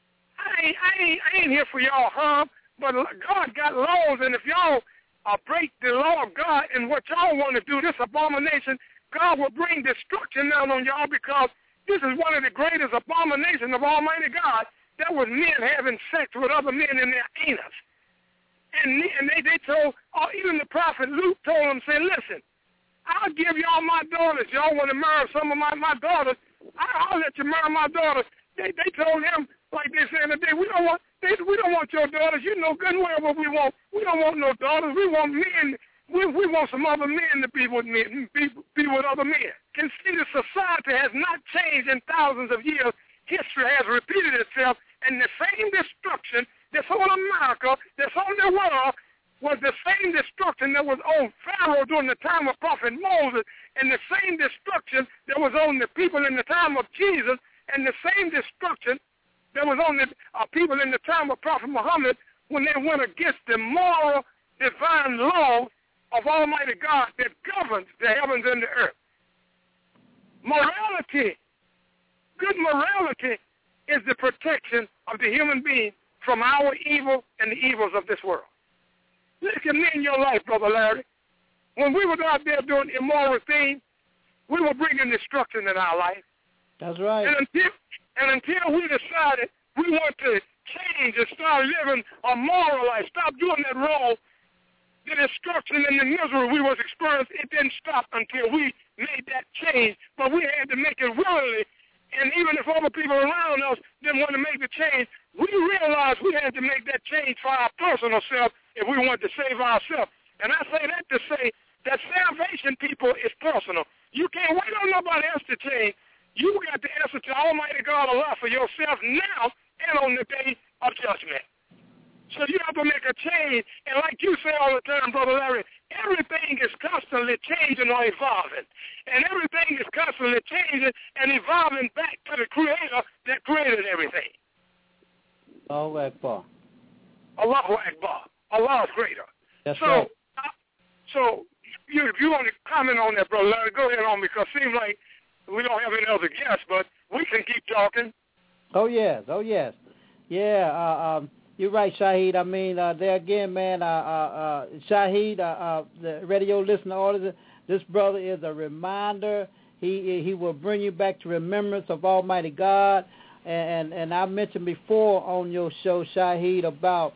I ain't here for y'all harm, but God got laws, and if y'all break the law of God and what y'all want to do, this abomination, God will bring destruction down on y'all, because this is one of the greatest abominations of Almighty God. That was men having sex with other men in their anus. And they told, even the prophet Luke told them, say, listen, I'll give y'all my daughters. Y'all want to marry some of my daughters, I'll let you marry my daughters. They told him, like they said today, we don't want your daughters. You know good and well what we want. We don't want no daughters. We want men. We want some other men to be with men, be with other men. Can see the society has not changed in thousands of years. History has repeated itself, and the same destruction that's on America, that's on the world, was the same destruction that was on Pharaoh during the time of Prophet Moses, and the same destruction that was on the people in the time of Jesus, and the same destruction that was on the people in the time of Prophet Muhammad when they went against the moral, divine law of Almighty God that governs the heavens and the earth. Morality, good morality, is the protection of the human being from our evil and the evils of this world. Look at me in your life, Brother Larry. When we were out there doing immoral things, we were bringing destruction in our life. That's right. And until we decided we want to change and start living a moral life, stop doing that wrong, the destruction and the misery we was experiencing, it didn't stop until we made that change. But we had to make it willingly. And even if other people around us didn't want to make the change, we realized we had to make that change for our personal self if we wanted to save ourselves. And I say that to say that salvation, people, is personal. You can't wait on nobody else to change. You got to answer to Almighty God Allah for yourself now and on the day of judgment. So you have to make a change. And like you say all the time, Brother Larry, everything is constantly changing or evolving. And everything is constantly changing and evolving back to the Creator that created everything. Allahu Akbar. Allahu Akbar. Allah is greater. That's so, right. So if you want to comment on that, Brother Larry, go ahead on, because it seems like we don't have any other guests, but we can keep talking. Oh, yes. Yeah, you're right, Shaheed. I mean, there again, man, Shaheed, the radio listener audience, this brother is a reminder. He will bring you back to remembrance of Almighty God. And I mentioned before on your show, Shaheed, about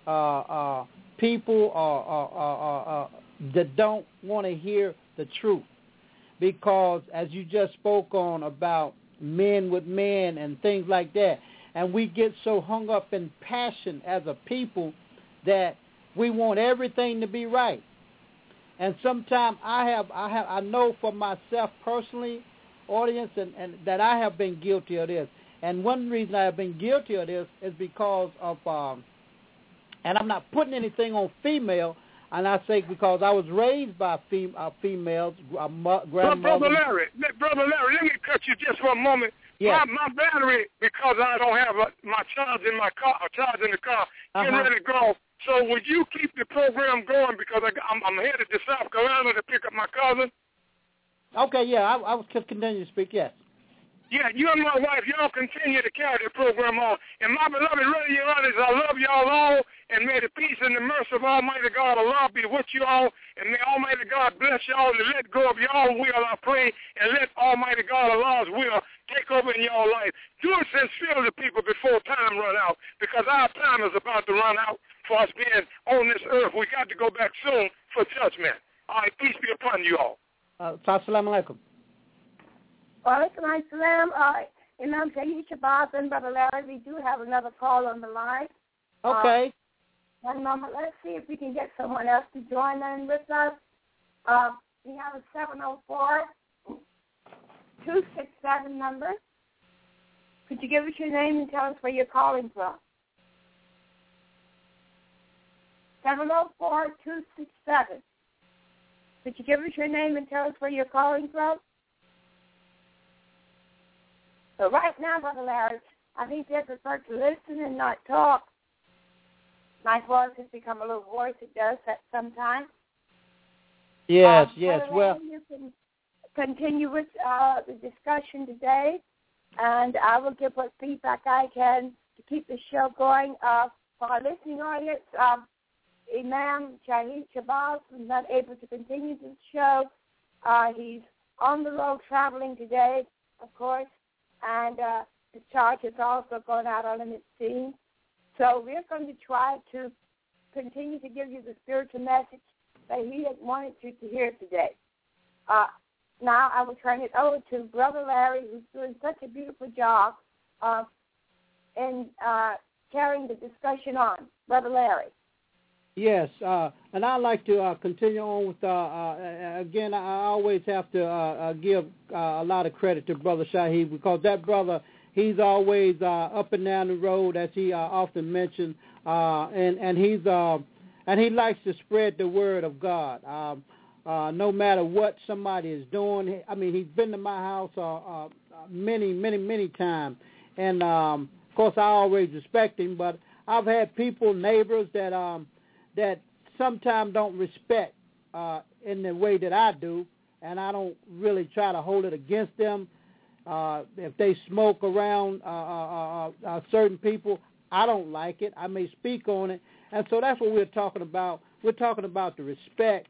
people that don't want to hear the truth. Because as you just spoke on about men with men and things like that, and we get so hung up in passion as a people that we want everything to be right. And sometimes I know for myself personally, audience, and that I have been guilty of this. And one reason I have been guilty of this is because of, and I'm not putting anything on female, and I say because I was raised by females, grandmother. Brother Larry, let me cut you just for a moment. Yes. My battery, because I don't have my charge in my car, charge in the car, getting ready to go. So would you keep the program going because I'm headed to South Carolina to pick up my cousin? Okay, yeah, I will continue to speak, yes. Yeah, you and my wife, y'all continue to carry the program on. And my beloved radio audience, I love y'all all, and may the peace and the mercy of Almighty God Allah be with you all, and may Almighty God bless y'all and let go of y'all will, I pray, and let Almighty God Allah's will take over in y'all life. Do it sincerely to people before time run out, because our time is about to run out for us being on this earth. We got to go back soon for judgment. All right, peace be upon you all. Assalamu alaikum. Walaikum assalam. Imam Shaheed Shabazz and Brother Larry, we do have another call on the line. Okay. One moment. Let's see if we can get someone else to join in with us. We have a 704-267 number. Could you give us your name and tell us where you're calling from? 704-267. Could you give us your name and tell us where you're calling from? So right now, Brother Larry, I think they prefer to listen and not talk. My voice has become a little hoarse. It does at some time. Yes, yes. Well, you can continue with the discussion today, and I will give what feedback I can to keep the show going. For our listening audience, Imam Shaheed Shabazz was not able to continue the show. He's on the road traveling today, of course, and the charge has also gone out on him, it seems. So we're going to try to continue to give you the spiritual message that he had wanted you to hear today. Now I will turn it over to Brother Larry, who's doing such a beautiful job in carrying the discussion on. Brother Larry. Yes, and I'd like to continue on with, again, I always have to give a lot of credit to Brother Shaheed, because that brother, he's always up and down the road, as he often mentioned, and he likes to spread the word of God. No matter what somebody is doing. I mean, he's been to my house many times, and of course I always respect him, but I've had people, neighbors, that sometimes don't respect in the way that I do, and I don't really try to hold it against them. If they smoke around certain people, I don't like it. I may speak on it, and so that's what we're talking about. We're talking about the respect,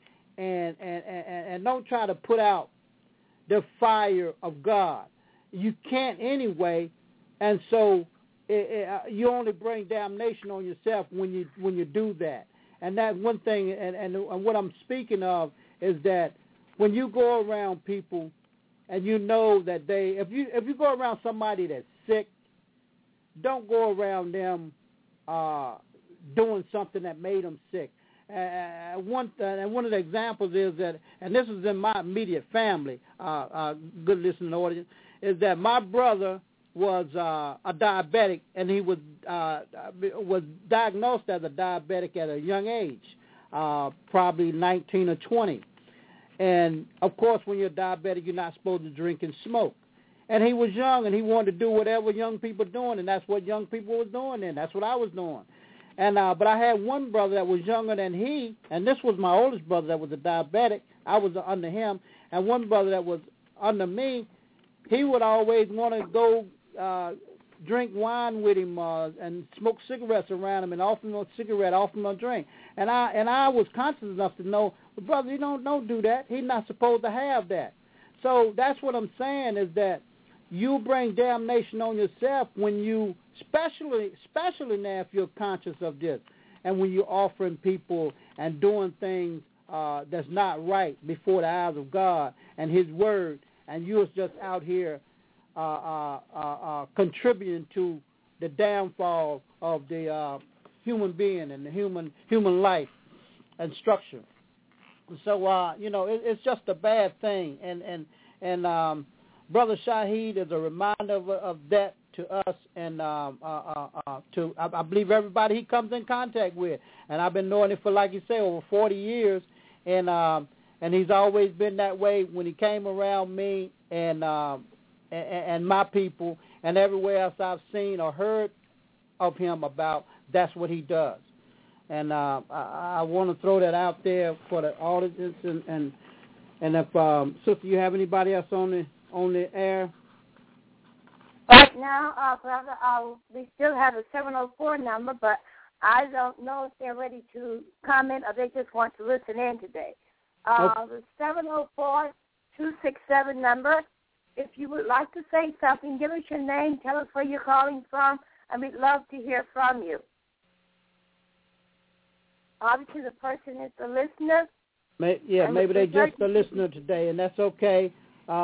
and don't try to put out the fire of God. You can't anyway, and so you only bring damnation on yourself when you do that. And that one thing, and what I'm speaking of is that when you go around people and you know that if you go around somebody that's sick, don't go around them doing something that made them sick. One of the examples is that, and this is in my immediate family, good listening audience, is that my brother was a diabetic, and he was diagnosed as a diabetic at a young age, probably 19 or 20. And, of course, when you're diabetic, you're not supposed to drink and smoke. And he was young, and he wanted to do whatever young people are doing, and that's what young people was doing then. That's what I was doing. And but I had one brother that was younger than he, and this was my oldest brother that was a diabetic. I was under him. And one brother that was under me, he would always want to go drink wine with him and smoke cigarettes around him, and offer him a cigarette, offer him a drink. And I was conscious enough to know, well, brother, you don't do that. He's not supposed to have that. So that's what I'm saying, is that you bring damnation on yourself when you, especially now if you're conscious of this, and when you're offering people and doing things that's not right before the eyes of God and His Word, and you're just out here contributing to the downfall of the human being and the human life and structure. So it's just a bad thing, and Brother Shaheed is a reminder of that to us, and to I believe everybody he comes in contact with. And I've been knowing it for, like you say, over 40 years, and he's always been that way when he came around me and my people, and everywhere else I've seen or heard of him about. That's what he does. And I want to throw that out there for the audience, and if sister, you have anybody else on the air? Right now, brother, we still have a 704 number, but I don't know if they're ready to comment or they just want to listen in today. The 704-267 number. If you would like to say something, give us your name, tell us where you're calling from, and we'd love to hear from you. Obviously, the person is the listener. Maybe they're just a listener today, and that's okay.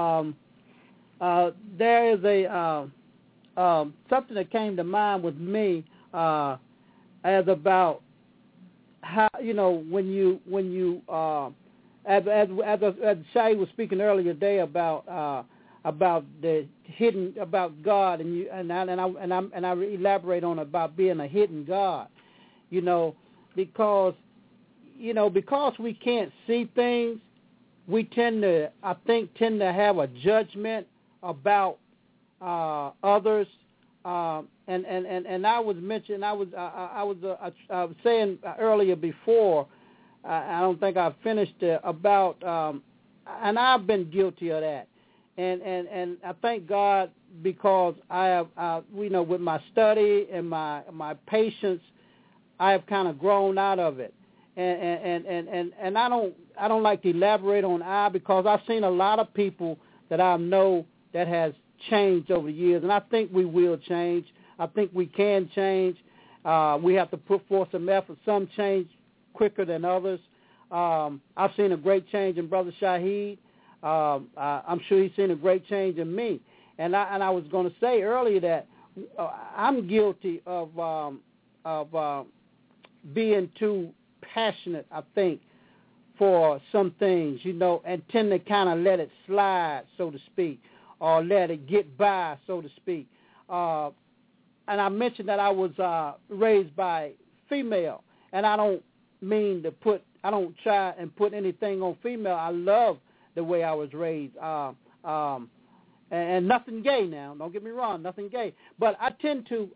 There is a something that came to mind with me as about how when you as Shai was speaking earlier today about the hidden, about God, and I elaborate on about being a hidden God, because we can't see things, we tend to have a judgment about others, and I was saying earlier before, I don't think I finished it, about and I've been guilty of that, and I thank God because I have with my study and my patience, I have kind of grown out of it, and I don't like to elaborate on because I've seen a lot of people that I know that has changed over the years, and I think we will change. I think we can change. We have to put forth some effort. Some change quicker than others. I've seen a great change in Brother Shaheed. I'm sure he's seen a great change in me. And I was going to say earlier that I'm guilty of being too passionate, I think, for some things, and tend to kind of let it slide, so to speak, or let it get by, so to speak. And I mentioned that I was raised by female, and I don't try and put anything on female. I love the way I was raised, and nothing gay now. Don't get me wrong, nothing gay. But I tend to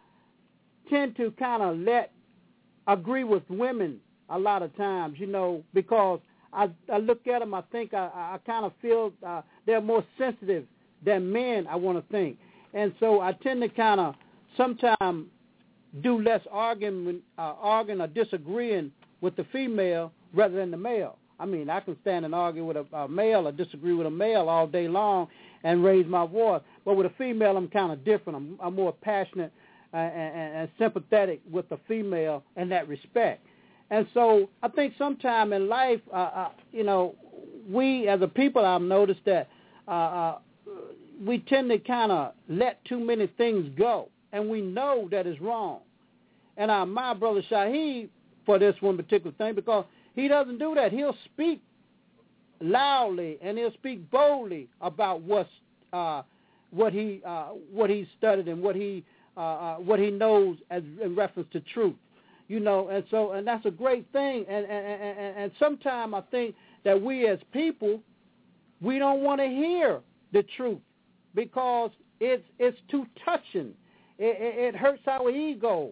kind of agree with women a lot of times, because I look at them, I think I kind of feel they're more sensitive than men, I want to think. And so I tend to kind of sometimes do less arguing or disagreeing with the female rather than the male. I mean, I can stand and argue with a male or disagree with a male all day long and raise my voice. But with a female, I'm kind of different. I'm more passionate and sympathetic with the female in that respect. And so I think sometime in life, we as a people, I've noticed that we tend to kind of let too many things go, and we know that is wrong. And I admire Brother Shaheed for this one particular thing because he doesn't do that. He'll speak loudly and he'll speak boldly about what he studied and what he knows as in reference to truth, and that's a great thing. And sometimes I think that we as people, we don't want to hear the truth because it's too touching. It hurts our ego.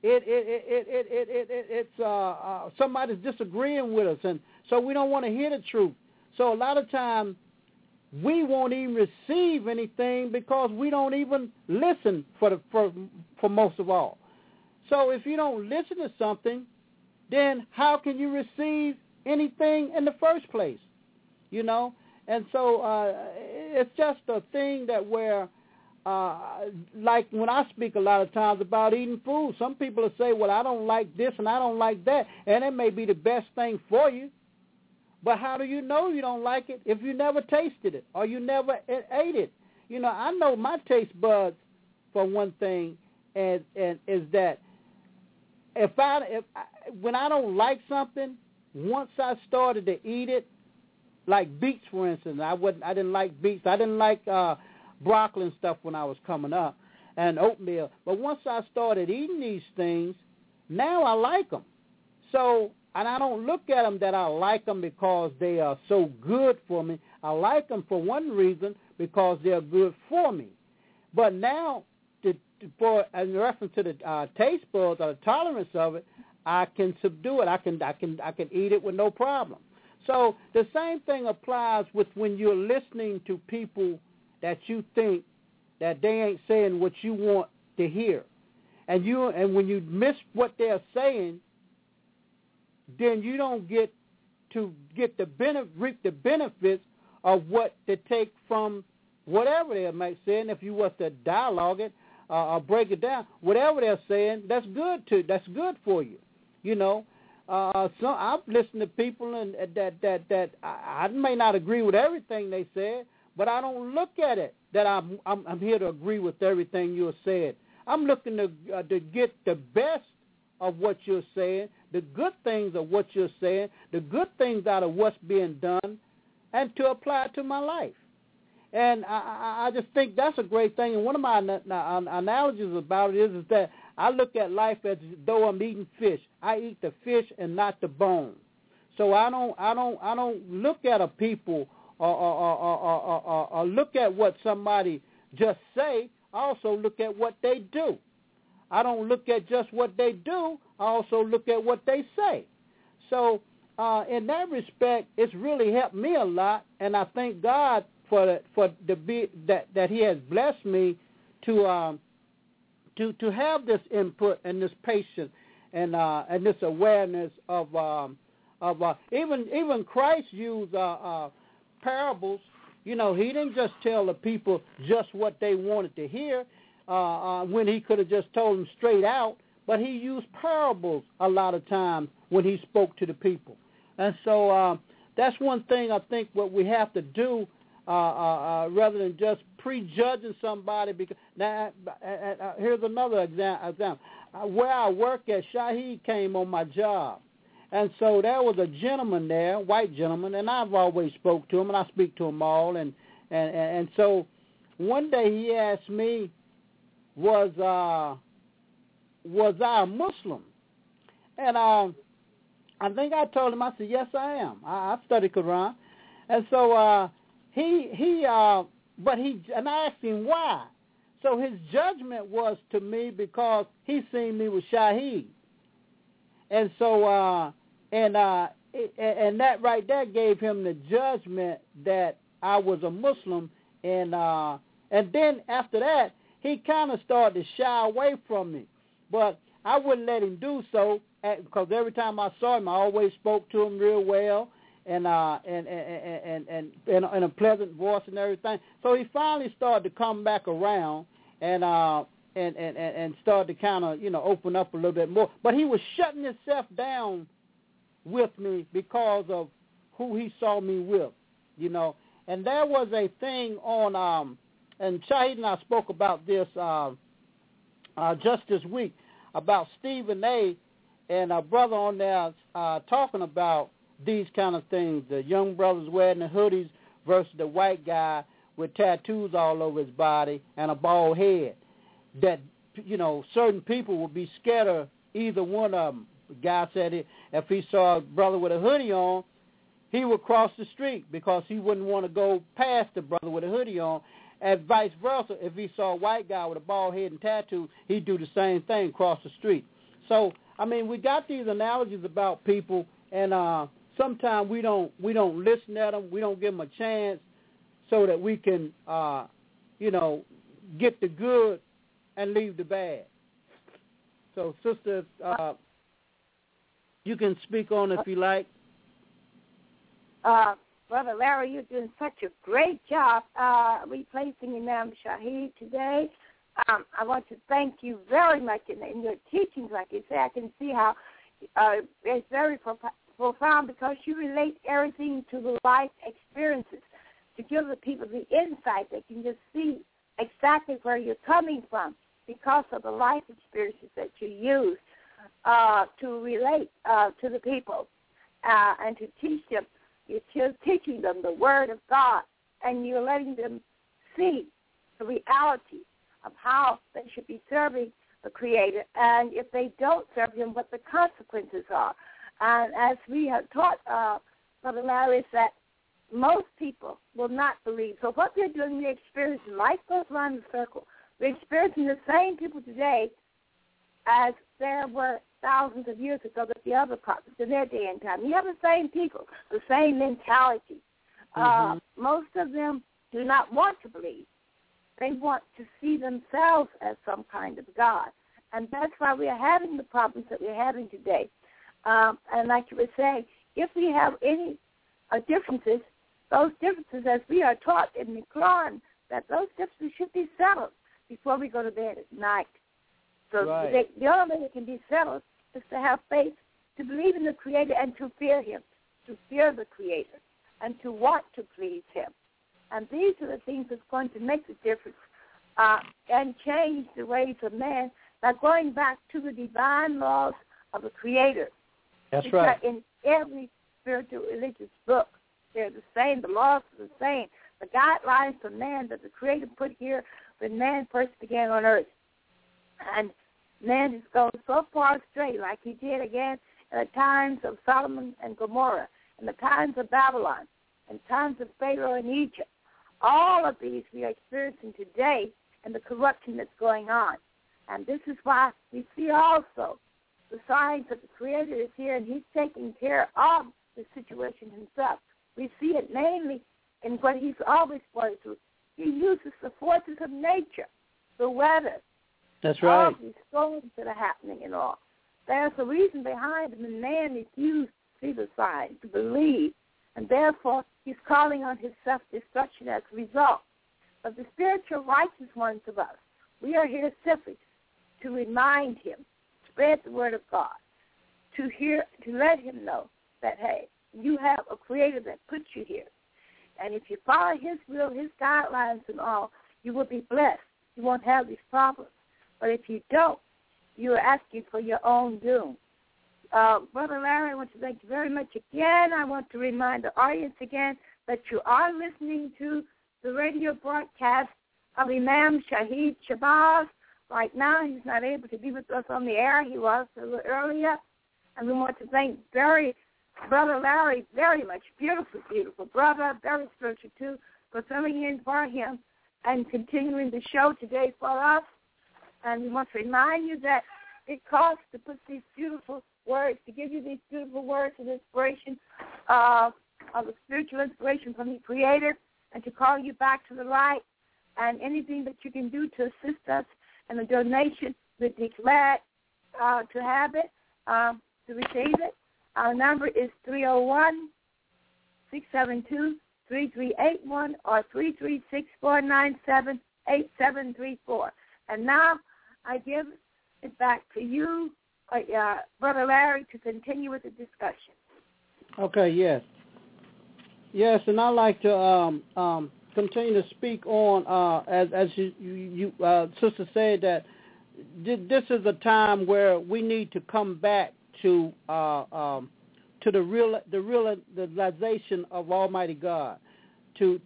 It's somebody's disagreeing with us, and so we don't want to hear the truth. So a lot of times we won't even receive anything because we don't even listen for most of all. So if you don't listen to something, then how can you receive anything in the first place? And so it's just a thing that where, like when I speak a lot of times about eating food, some people will say, well, I don't like this and I don't like that, and it may be the best thing for you. But how do you know you don't like it if you never tasted it or you never ate it? I know my taste buds, for one thing, and is that when I don't like something, once I started to eat it, like beets, for instance, I didn't like beets. I didn't like broccoli and stuff when I was coming up, and oatmeal. But once I started eating these things, now I like them. So, and I don't look at them that I like them because they are so good for me. I like them for one reason, because they're good for me. But now, for in reference to the taste buds or the tolerance of it, I can subdue it. I can eat it with no problem. So the same thing applies with when you're listening to people that you think that they ain't saying what you want to hear, and when you miss what they're saying, then you don't get to reap the benefits of what they take from whatever they might say. And if you was to dialogue it or break it down, whatever they're saying, that's good for you. You know, so I've listened to people and that I may not agree with everything they said, but I don't look at it that I'm here to agree with everything you're saying. I'm looking to get the best of what you're saying, the good things of what you're saying, the good things out of what's being done, and to apply it to my life. And I just think that's a great thing. And one of my analogies about it is that I look at life as though I'm eating fish. I eat the fish and not the bone. So I don't look at a people or look at what somebody just say. I also look at what they do. I don't look at just what they do. I also look at what they say. So in that respect, it's really helped me a lot, and I thank God that He has blessed me to have this input and this patience and this awareness of even Christ used parables. You know, He didn't just tell the people just what they wanted to hear when He could have just told them straight out, but He used parables a lot of times when He spoke to the people. And so that's one thing I think what we have to do rather than just prejudging somebody. Because now, here's another example. Where I work at, Shaheed came on my job. And so there was a gentleman there, white gentleman, and I've always spoke to him, and I speak to them all. And so one day he asked me, was I a Muslim? And I think I told him, I said, yes, I am. I study Quran. And so and I asked him why. So his judgment was to me because he seen me with Shaheed. And so and that right there gave him the judgment that I was a Muslim. And then after that, he kind of started to shy away from me. But I wouldn't let him do so, because every time I saw him, I always spoke to him real well and in a pleasant voice and everything. So he finally started to come back around and started to kind of, open up a little bit more. But he was shutting himself down with me because of who he saw me with, And there was a thing on, and Shaheed and I spoke about this just this week, about Stephen A. and a brother on there talking about these kind of things, the young brothers wearing the hoodies versus the white guy with tattoos all over his body and a bald head, that, certain people would be scared of either one of them. The guy said if he saw a brother with a hoodie on, he would cross the street because he wouldn't want to go past the brother with a hoodie on. And vice versa, if he saw a white guy with a bald head and tattoo, he'd do the same thing, cross the street. So, we got these analogies about people, and sometimes we don't listen at them. We don't give them a chance so that we can, get the good and leave the bad. So, Sister, you can speak on if you like. Brother Larry, you're doing such a great job replacing Imam Shaheed today. I want to thank you very much in your teachings. Like you say, I can see how it's very profound because you relate everything to the life experiences to give the people the insight. They can just see exactly where you're coming from because of the life experiences that you use to relate to the people. and to teach them. You're teaching them the Word of God, and you're letting them see the reality of how they should be serving the Creator, and if they don't serve Him, what the consequences are. And as we have taught Brother Larry, is that most people will not believe. So what we're doing, we're experiencing, life goes around the circle. We're experiencing the same people today as there were thousands of years ago that the other prophets in their day and time. You have the same people, the same mentality. Most of them do not want to believe. They want to see themselves as some kind of God. And that's why we are having the problems that we're having today. And like you were saying, if we have any differences, those differences, as we are taught in the Quran, that those differences should be settled before we go to bed at night. So the only way it can be settled is to have faith, to believe in the Creator, and to fear Him, to fear the Creator, and to want to please Him. And these are the things that's going to make the difference and change the ways of man by going back to the divine laws of the Creator. That's because right. In every spiritual religious book, they're the same. The laws are the same. The guidelines for man that the Creator put here when man first began on earth. And man has gone so far astray, like he did again in the times of Sodom and Gomorrah, in the times of Babylon, in times of Pharaoh in Egypt. All of these we are experiencing today and the corruption that's going on. And this is why we see also the signs that the Creator is here and He's taking care of the situation Himself. We see it mainly in what He's always wanted to. He uses the forces of nature, the weather. That's right. All these storms that are happening and all. There's a reason behind them, and man refused to see the signs, to believe, and therefore he's calling on his self-destruction as a result. But the spiritual righteous ones of us, we are here simply to remind him, spread the word of God, to let him know that, hey, you have a Creator that put you here. And if you follow His will, His guidelines and all, you will be blessed. You won't have these problems. But if you don't, you are asking for your own doom. Brother Larry, I want to thank you very much again. I want to remind the audience again that you are listening to the radio broadcast of Imam Shahid Shabazz. Right now, he's not able to be with us on the air. He was a little earlier. And we want to thank Brother Larry very much. Beautiful, beautiful brother, very spiritual too, for filling in for him and continuing the show today for us. And we want to remind you that it costs to put these beautiful words, to give you these beautiful words of inspiration, of the spiritual inspiration from the Creator, and to call you back to the light. And anything that you can do to assist us in the donation, we'd be glad to have it, to receive it. Our number is 301-672-3381 or 336-497-8734. And now I give it back to you, Brother Larry, to continue with the discussion. Okay, yes. Yes, and I'd like to continue to speak on, as you Sister said, that this is a time where we need to come back to the realization of Almighty God, to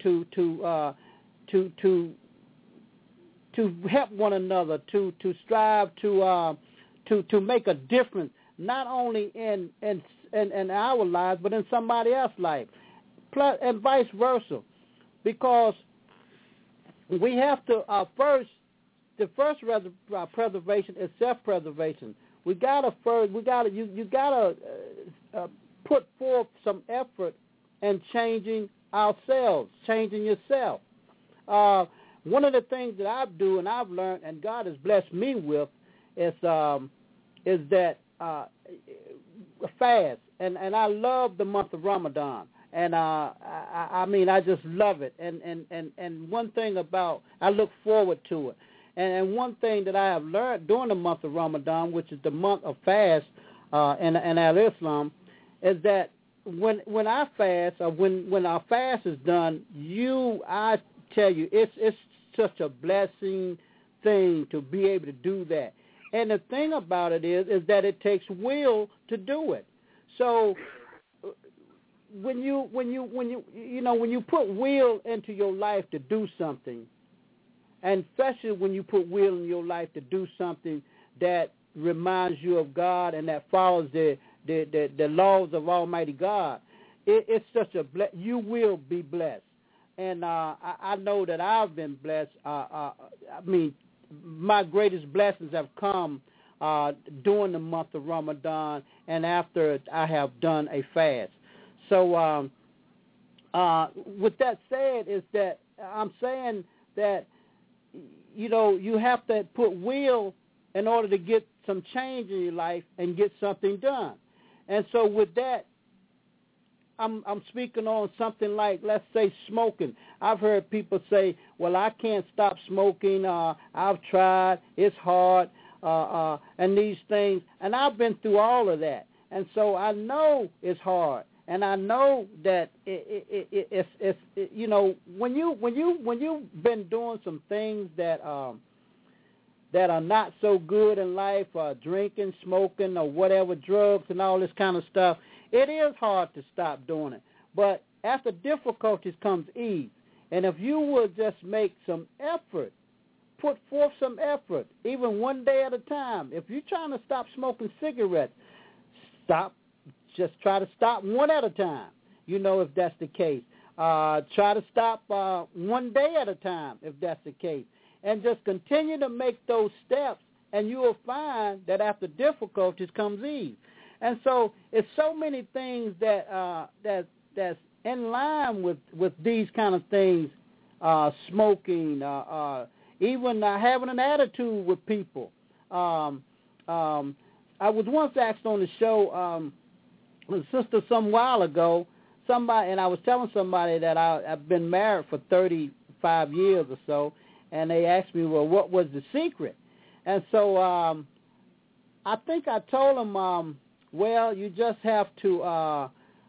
help one another, to strive to make a difference, not only in our lives, but in somebody else's life, and vice versa, because we have to the first preservation is self-preservation. You gotta put forth some effort in changing ourselves, changing yourself. One of the things that I do and I've learned, and God has blessed me with, is that fast, and I love the month of Ramadan, and I mean I just love it, and one thing about I look forward to it. And one thing that I have learned during the month of Ramadan, which is the month of fast in Al-Islam, is that when I fast, or when our fast is done, I tell you, it's such a blessing thing to be able to do that. And the thing about it is that it takes will to do it. So when you put will into your life to do something, and especially when you put will in your life to do something that reminds you of God and that follows the laws of Almighty God, it's such a you will be blessed. And I know that I've been blessed. I mean, my greatest blessings have come during the month of Ramadan and after I have done a fast. So with that said, is that I'm saying that, you have to put will in order to get some change in your life and get something done. And so with that, I'm speaking on something like, let's say, smoking. I've heard people say, well, I can't stop smoking. I've tried. It's hard. And these things. And I've been through all of that. And so I know it's hard. And I know that it's when you've been doing some things that are not so good in life, drinking, smoking, or whatever, drugs and all this kind of stuff, it is hard to stop doing it. But after difficulties comes ease. And if you would just make some effort, put forth some effort, even one day at a time. If you're trying to stop smoking cigarettes, just try to stop one at a time, if that's the case. Try to stop one day at a time, if that's the case. And just continue to make those steps, and you will find that after difficulties comes ease. And so it's so many things that's in line with these kind of things, smoking, even having an attitude with people. I was once asked on the show, sister, some while ago, and I was telling somebody that I've been married for 35 years or so, and they asked me, well, what was the secret? And so I think I told them, well, you just have to,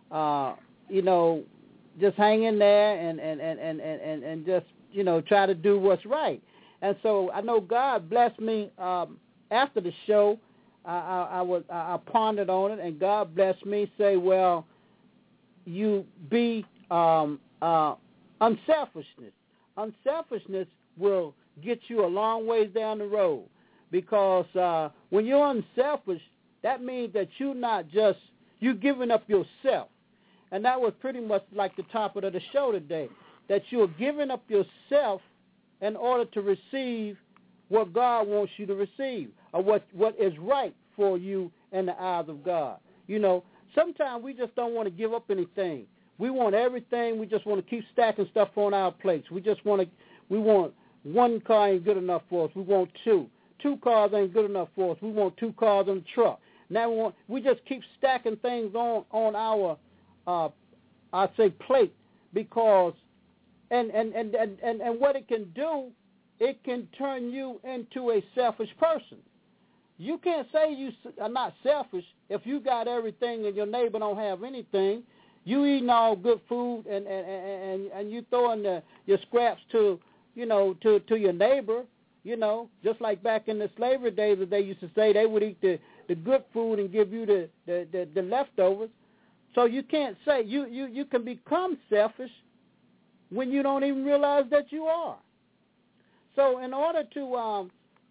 just hang in there and just, try to do what's right. And so I know God blessed me after the show. I pondered on it, and God blessed me. Say, well, you be unselfishness. Unselfishness will get you a long ways down the road, because when you're unselfish, that means that you're giving up yourself. And that was pretty much like the topic of the show today, that you're giving up yourself in order to receive what God wants you to receive, or what is right for you in the eyes of God. Sometimes we just don't want to give up anything. We want everything. We just want to keep stacking stuff on our plates. We want one car ain't good enough for us. We want two. 2 cars ain't good enough for us. We want 2 cars on the truck. Now we just keep stacking things on our plate, because and what it can do, it can turn you into a selfish person. You can't say you are not selfish if you got everything and your neighbor don't have anything. You eating all good food and you throwing your scraps to your neighbor. Just like back in the slavery days, they used to say they would eat the good food and give you the leftovers. So you can't say you can become selfish when you don't even realize that you are. So in order to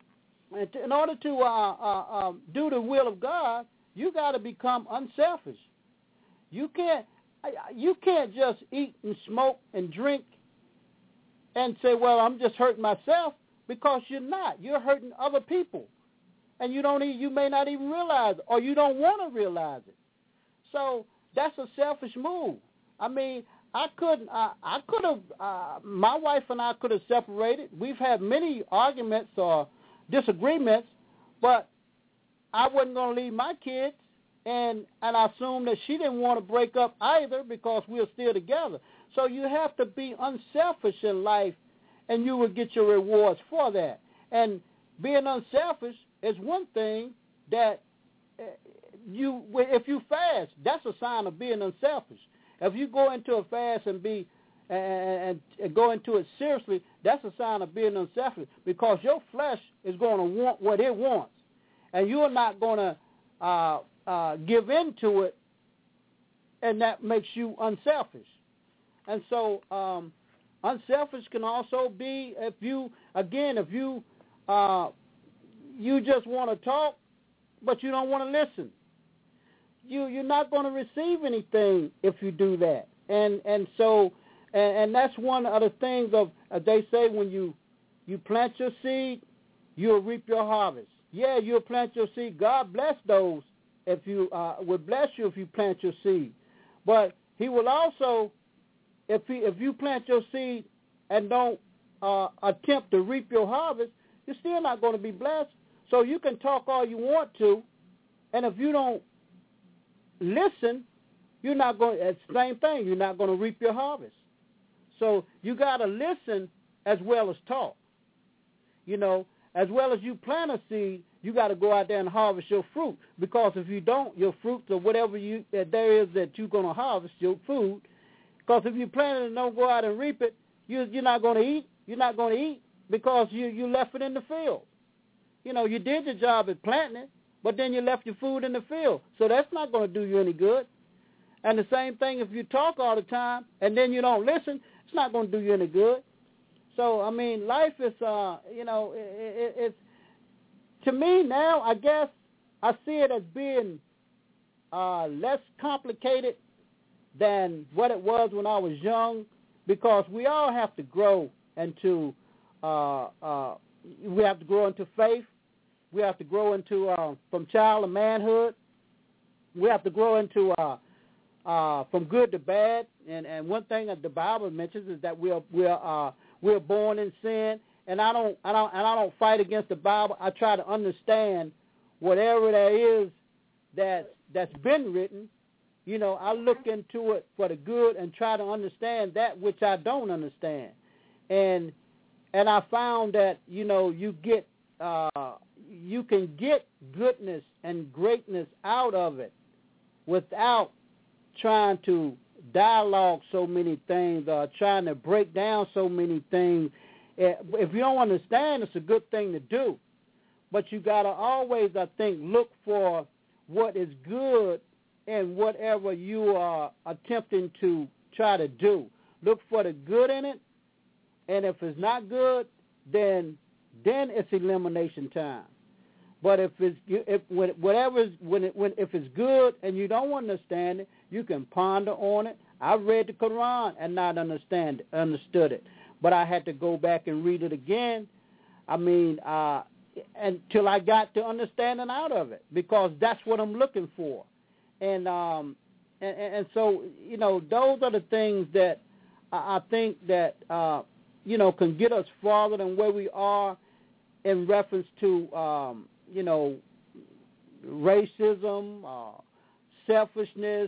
do the will of God, you got to become unselfish. You can't just eat and smoke and drink and say, well, I'm just hurting myself, because you're not. You're hurting other people, and you may not even realize it, or you don't want to realize it. So that's a selfish move. I mean, I could have, my wife and I could have separated. We've had many arguments or disagreements, but I wasn't going to leave my kids, and I assumed that she didn't want to break up either, because we're still together. So you have to be unselfish in life, and you will get your rewards for that. And being unselfish is one thing that if you fast, that's a sign of being unselfish. If you go into a fast and go into it seriously, that's a sign of being unselfish, because your flesh is going to want what it wants, and you're not going to give in to it and that makes you unselfish. And so unselfish can also be if you just want to talk, but you don't want to listen. You're not going to receive anything if you do that. And so that's one of the things of they say when you plant your seed, you'll reap your harvest. Yeah, you'll plant your seed. God bless those if you will bless you if you plant your seed. But He will also, if you plant your seed and don't attempt to reap your harvest, you're still not going to be blessed. So you can talk all you want to, and if you don't listen, you're not going. It's the same thing. You're not going to reap your harvest. So you got to listen as well as talk. You know, as well as you plant a seed, you got to go out there and harvest your fruit. Because if you don't, your fruits or whatever there is that you're going to harvest, your food. Because if you plant it and don't go out and reap it, you're not going to eat. You're not going to eat because you left it in the field. You know, you did your job at planting it, but then you left your food in the field. So that's not going to do you any good. And the same thing if you talk all the time and then you don't listen, it's not going to do you any good. So, I mean, life is, it's, to me now, I guess I see it as being less complicated than what it was when I was young, because we all have to grow into, we have to grow into faith. We have to grow into, from child to manhood. We have to grow into, from good to bad. And one thing that the Bible mentions is that we're born in sin. And I don't fight against the Bible. I try to understand whatever there is that's been written. You know, I look into it for the good and try to understand that which I don't understand. And I found that, you know, you can get goodness and greatness out of it without trying to dialogue so many things or trying to break down so many things. If you don't understand, it's a good thing to do. But you got to always, I think, look for what is good in whatever you are attempting to try to do. Look for the good in it, and if it's not good, then it's elimination time. But if it's good and you don't understand it, you can ponder on it. I read the Quran and not understood it, but I had to go back and read it again. I mean, until I got to understanding out of it, because that's what I'm looking for. And so, you know, those are the things that I think that, you know, can get us farther than where we are in reference to, you know, racism, selfishness,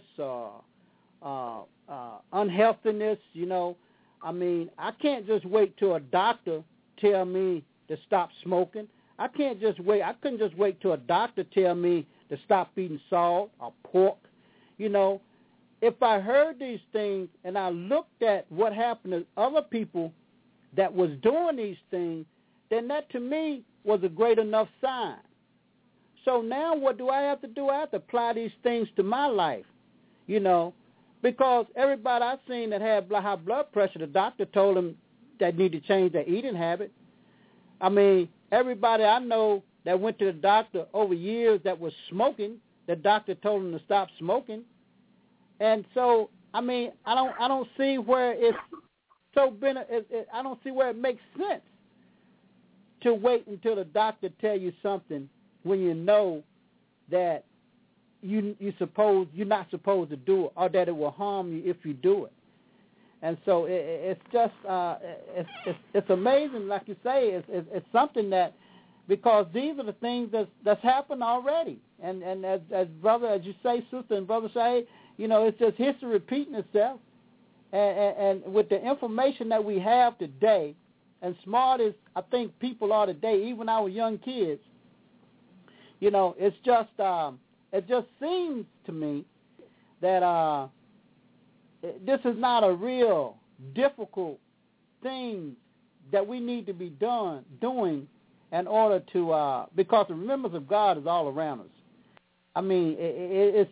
unhealthiness, you know. I mean, I can't just wait till a doctor tell me to stop smoking. I couldn't just wait till a doctor tell me to stop eating salt or pork. You know, if I heard these things and I looked at what happened to other people that was doing these things, then that to me was a great enough sign. So now what do I have to do? I have to apply these things to my life, you know, because everybody I've seen that had high blood pressure, the doctor told them they need to change their eating habit. I mean, everybody I know that went to the doctor over years that was smoking, the doctor told them to stop smoking. And so, I mean, I don't see where it's so I don't see where it makes sense to wait until the doctor tell you something when you know that you're not supposed to do it, or that it will harm you if you do it. And so it's just it's amazing, like you say, it's something that, because these are the things that's happened already, and as brother, as you say, sister and brother say, you know, it's just history repeating itself, and with the information that we have today, and smart as I think people are today, even our young kids, you know, it's just it just seems to me that this is not a real difficult thing that we need to be doing in order to, because the remembrance of God is all around us. I mean, it's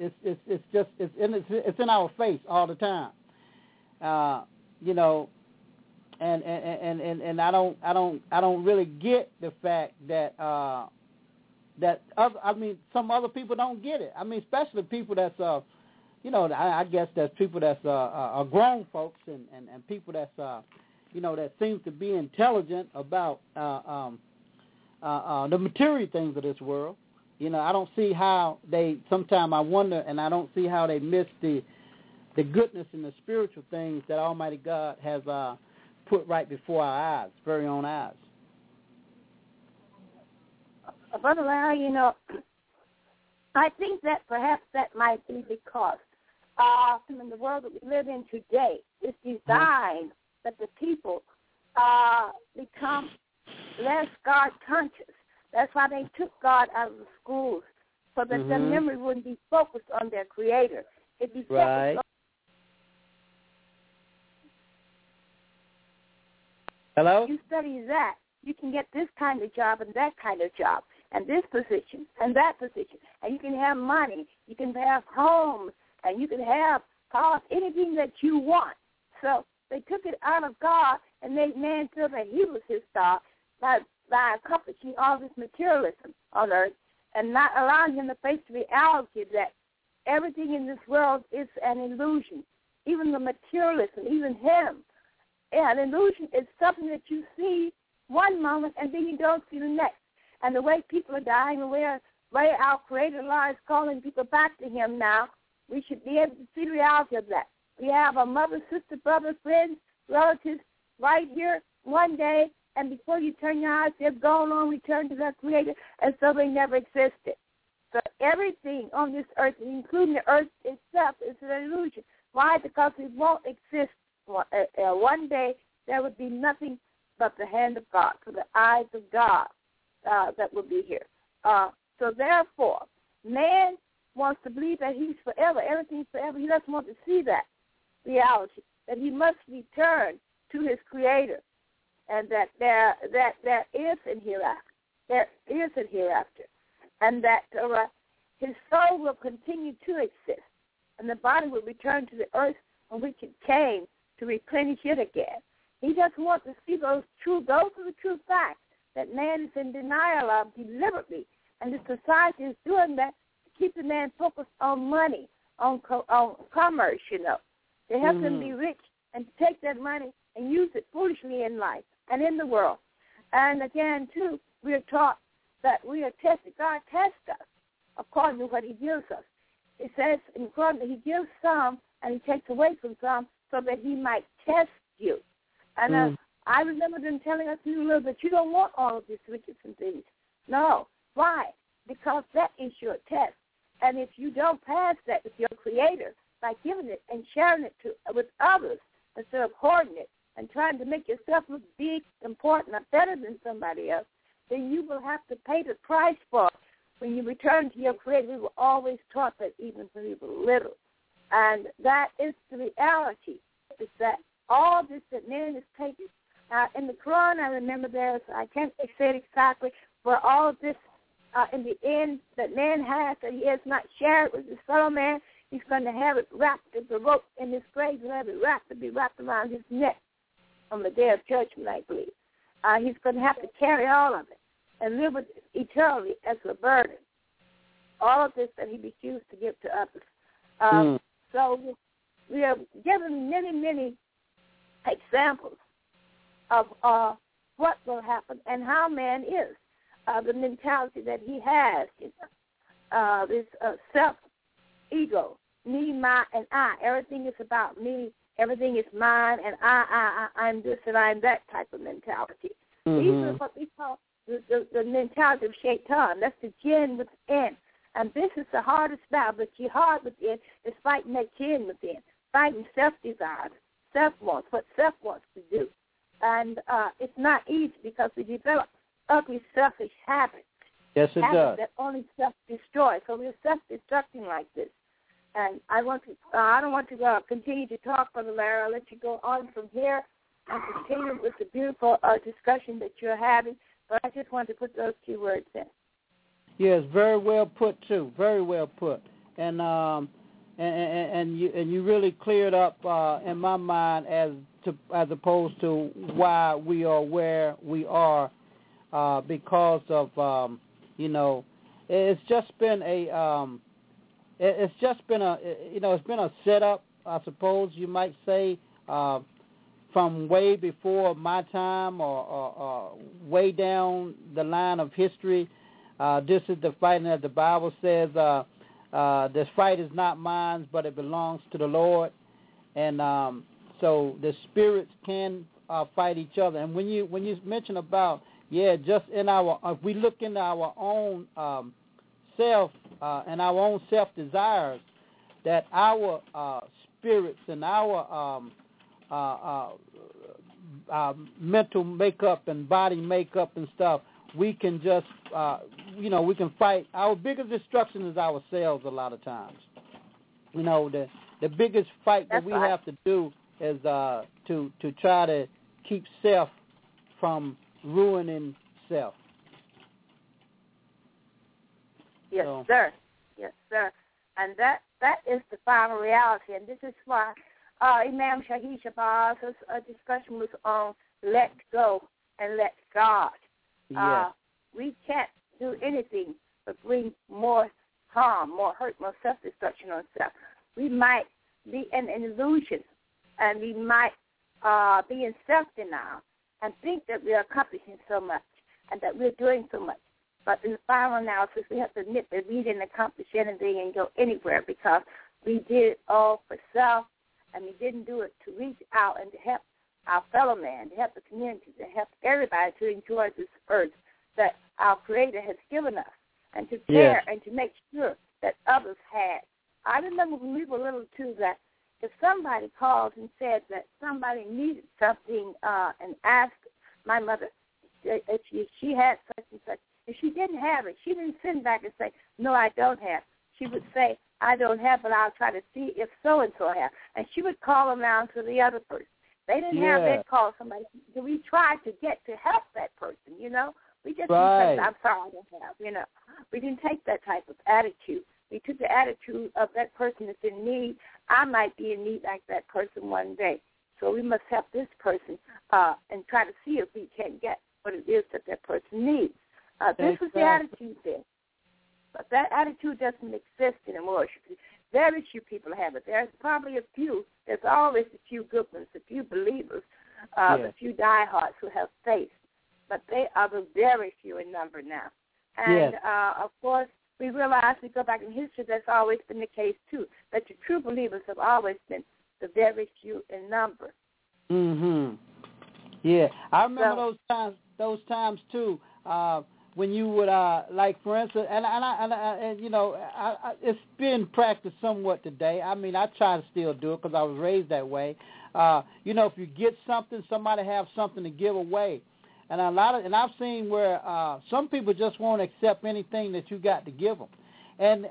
in our face all the time. You know, and I don't really get the fact that some other people don't get it. I mean, especially people that's you know, I guess that's people that's are grown folks and people that's you know, that seems to be intelligent about the material things of this world. You know, I don't see how they. Sometimes I wonder, and I don't see how they miss the goodness and the spiritual things that Almighty God has put right before our eyes, very own eyes. Brother Larry, you know, I think that perhaps that might be because in the world that we live in today, it's designed that the people become less God conscious. That's why they took God out of the schools, so that their memory wouldn't be focused on their Creator. It'd be focused on. Hello? You study that, you can get this kind of job and that kind of job, and this position and that position, and you can have money, you can have homes, and you can have cars, anything that you want. So they took it out of God and made man feel that he was his star by accomplishing all this materialism on earth and not allowing him to face the reality that everything in this world is an illusion, even the materialism, even him. An illusion is something that you see one moment and then you don't see the next. And the way people are dying, the way our Creator lies calling people back to him now, we should be able to see the reality of that. We have a mother, sister, brother, friends, relatives right here one day, and before you turn your eyes, they've gone on, returned to their Creator, and so they never existed. So everything on this earth, including the earth itself, is an illusion. Why? Because it won't exist. One day there would be nothing but the hand of God, for the eyes of God that will be here. So therefore, man wants to believe that he's forever, everything's forever. He doesn't want to see that reality, that he must return to his Creator, and that there is an hereafter. There is a hereafter, and that his soul will continue to exist, and the body will return to the earth from which it came to replenish it again. He doesn't want to see those are the true facts that man is in denial of deliberately, and the society is doing that to keep the man focused on money, on commerce, you know. They help them be rich and to take that money and use it foolishly in life and in the world. And again, too, we are taught that we are tested. God tests us according to what he gives us. It says he gives some and he takes away from some so that he might test you. And I remember them telling us a little bit, you don't want all of these riches and things. No. Why? Because that is your test. And if you don't pass that with your Creator by giving it and sharing it with others instead of hoarding it and trying to make yourself look big, important, or better than somebody else, then you will have to pay the price for it. When you return to your Creator, we were always taught that even when we were little. And that is the reality, is that all this that man is taking. In the Quran, I remember I can't say it exactly, where all of this in the end that man has, that he has not shared with his fellow man, he's going to have it wrapped in the rope in his grave. He'll have it wrapped around his neck on the day of judgment, I believe. He's going to have to carry all of it and live with it eternally as a burden. All of this that he refused to give to others. So we are given many, many examples of what will happen and how man is, the mentality that he has, this self-ego, me, my, and I. Everything is about me. Everything is mine, and I'm this and I'm that type of mentality. These are what we call the mentality of Shaitan. That's the jinn within. And this is the hardest battle. The jihad within is fighting that jinn within, fighting self-desire, self-wants, what self wants to do. And it's not easy because we develop ugly, selfish habits. Yes, it does. That only self-destroy. So we're self-destructing like this. And I don't want to continue to talk, Brother Larry. I'll let you go on from here and continue with the beautiful discussion that you're having. But I just wanted to put those 2 words in. Yes, very well put too. Very well put. And you really cleared up in my mind as opposed to why we are where we are because of it's just been a setup, I suppose you might say, from way before my time or way down the line of history. This is the fighting that the Bible says, this fight is not mine, but it belongs to the Lord. And so the spirits can fight each other. And when you mention about, just in if we look into our own self and our own self-desires, that our spirits and our mental makeup and body makeup and stuff, we can just, we can fight. Our biggest destruction is ourselves a lot of times. The biggest fight that we have to do is to try to keep self from ruining self. Yes, sir. Yes, sir. And that is the final reality. And this is why Imam Shahid Shabazz' discussion was on let go and let God. Yes. We can't do anything but bring more harm, more hurt, more self-destruction on self. We might be in an illusion, and we might be in self-denial and think that we are accomplishing so much and that we're doing so much. But in the final analysis, we have to admit that we didn't accomplish anything and go anywhere because we did it all for self, and we didn't do it to reach out and to help our fellow man, to help the community, to help everybody to enjoy this earth that our Creator has given us, and to care and to make sure that others had. I remember when we were little, too, that if somebody called and said that somebody needed something and asked my mother if she had such and such, if she didn't have it, she didn't sit back and say, no, I don't have. She would say, I don't have, but I'll try to see if so-and-so have. And she would call around to the other person. They didn't have, they'd call somebody. We tried to get to help that person, We just didn't say, I'm sorry, I don't have, We didn't take that type of attitude. We took the attitude of that person that's in need. I might be in need like that person one day. So we must help this person and try to see if we can get what it is that person needs. This was the attitude there. But that attitude doesn't exist anymore. Very few people have it. There's probably a few. There's always a few good ones, a few believers, a few diehards who have faith. But they are the very few in number now. And, of course, we realize, we go back in history, that's always been the case, too, that the true believers have always been the very few in number. Mm-hmm. Yeah. I remember those times, too, when you would, like, for instance, and it's been practiced somewhat today. I mean, I try to still do it because I was raised that way. If you get something, somebody have something to give away. And I've seen where some people just won't accept anything that you got to give them. And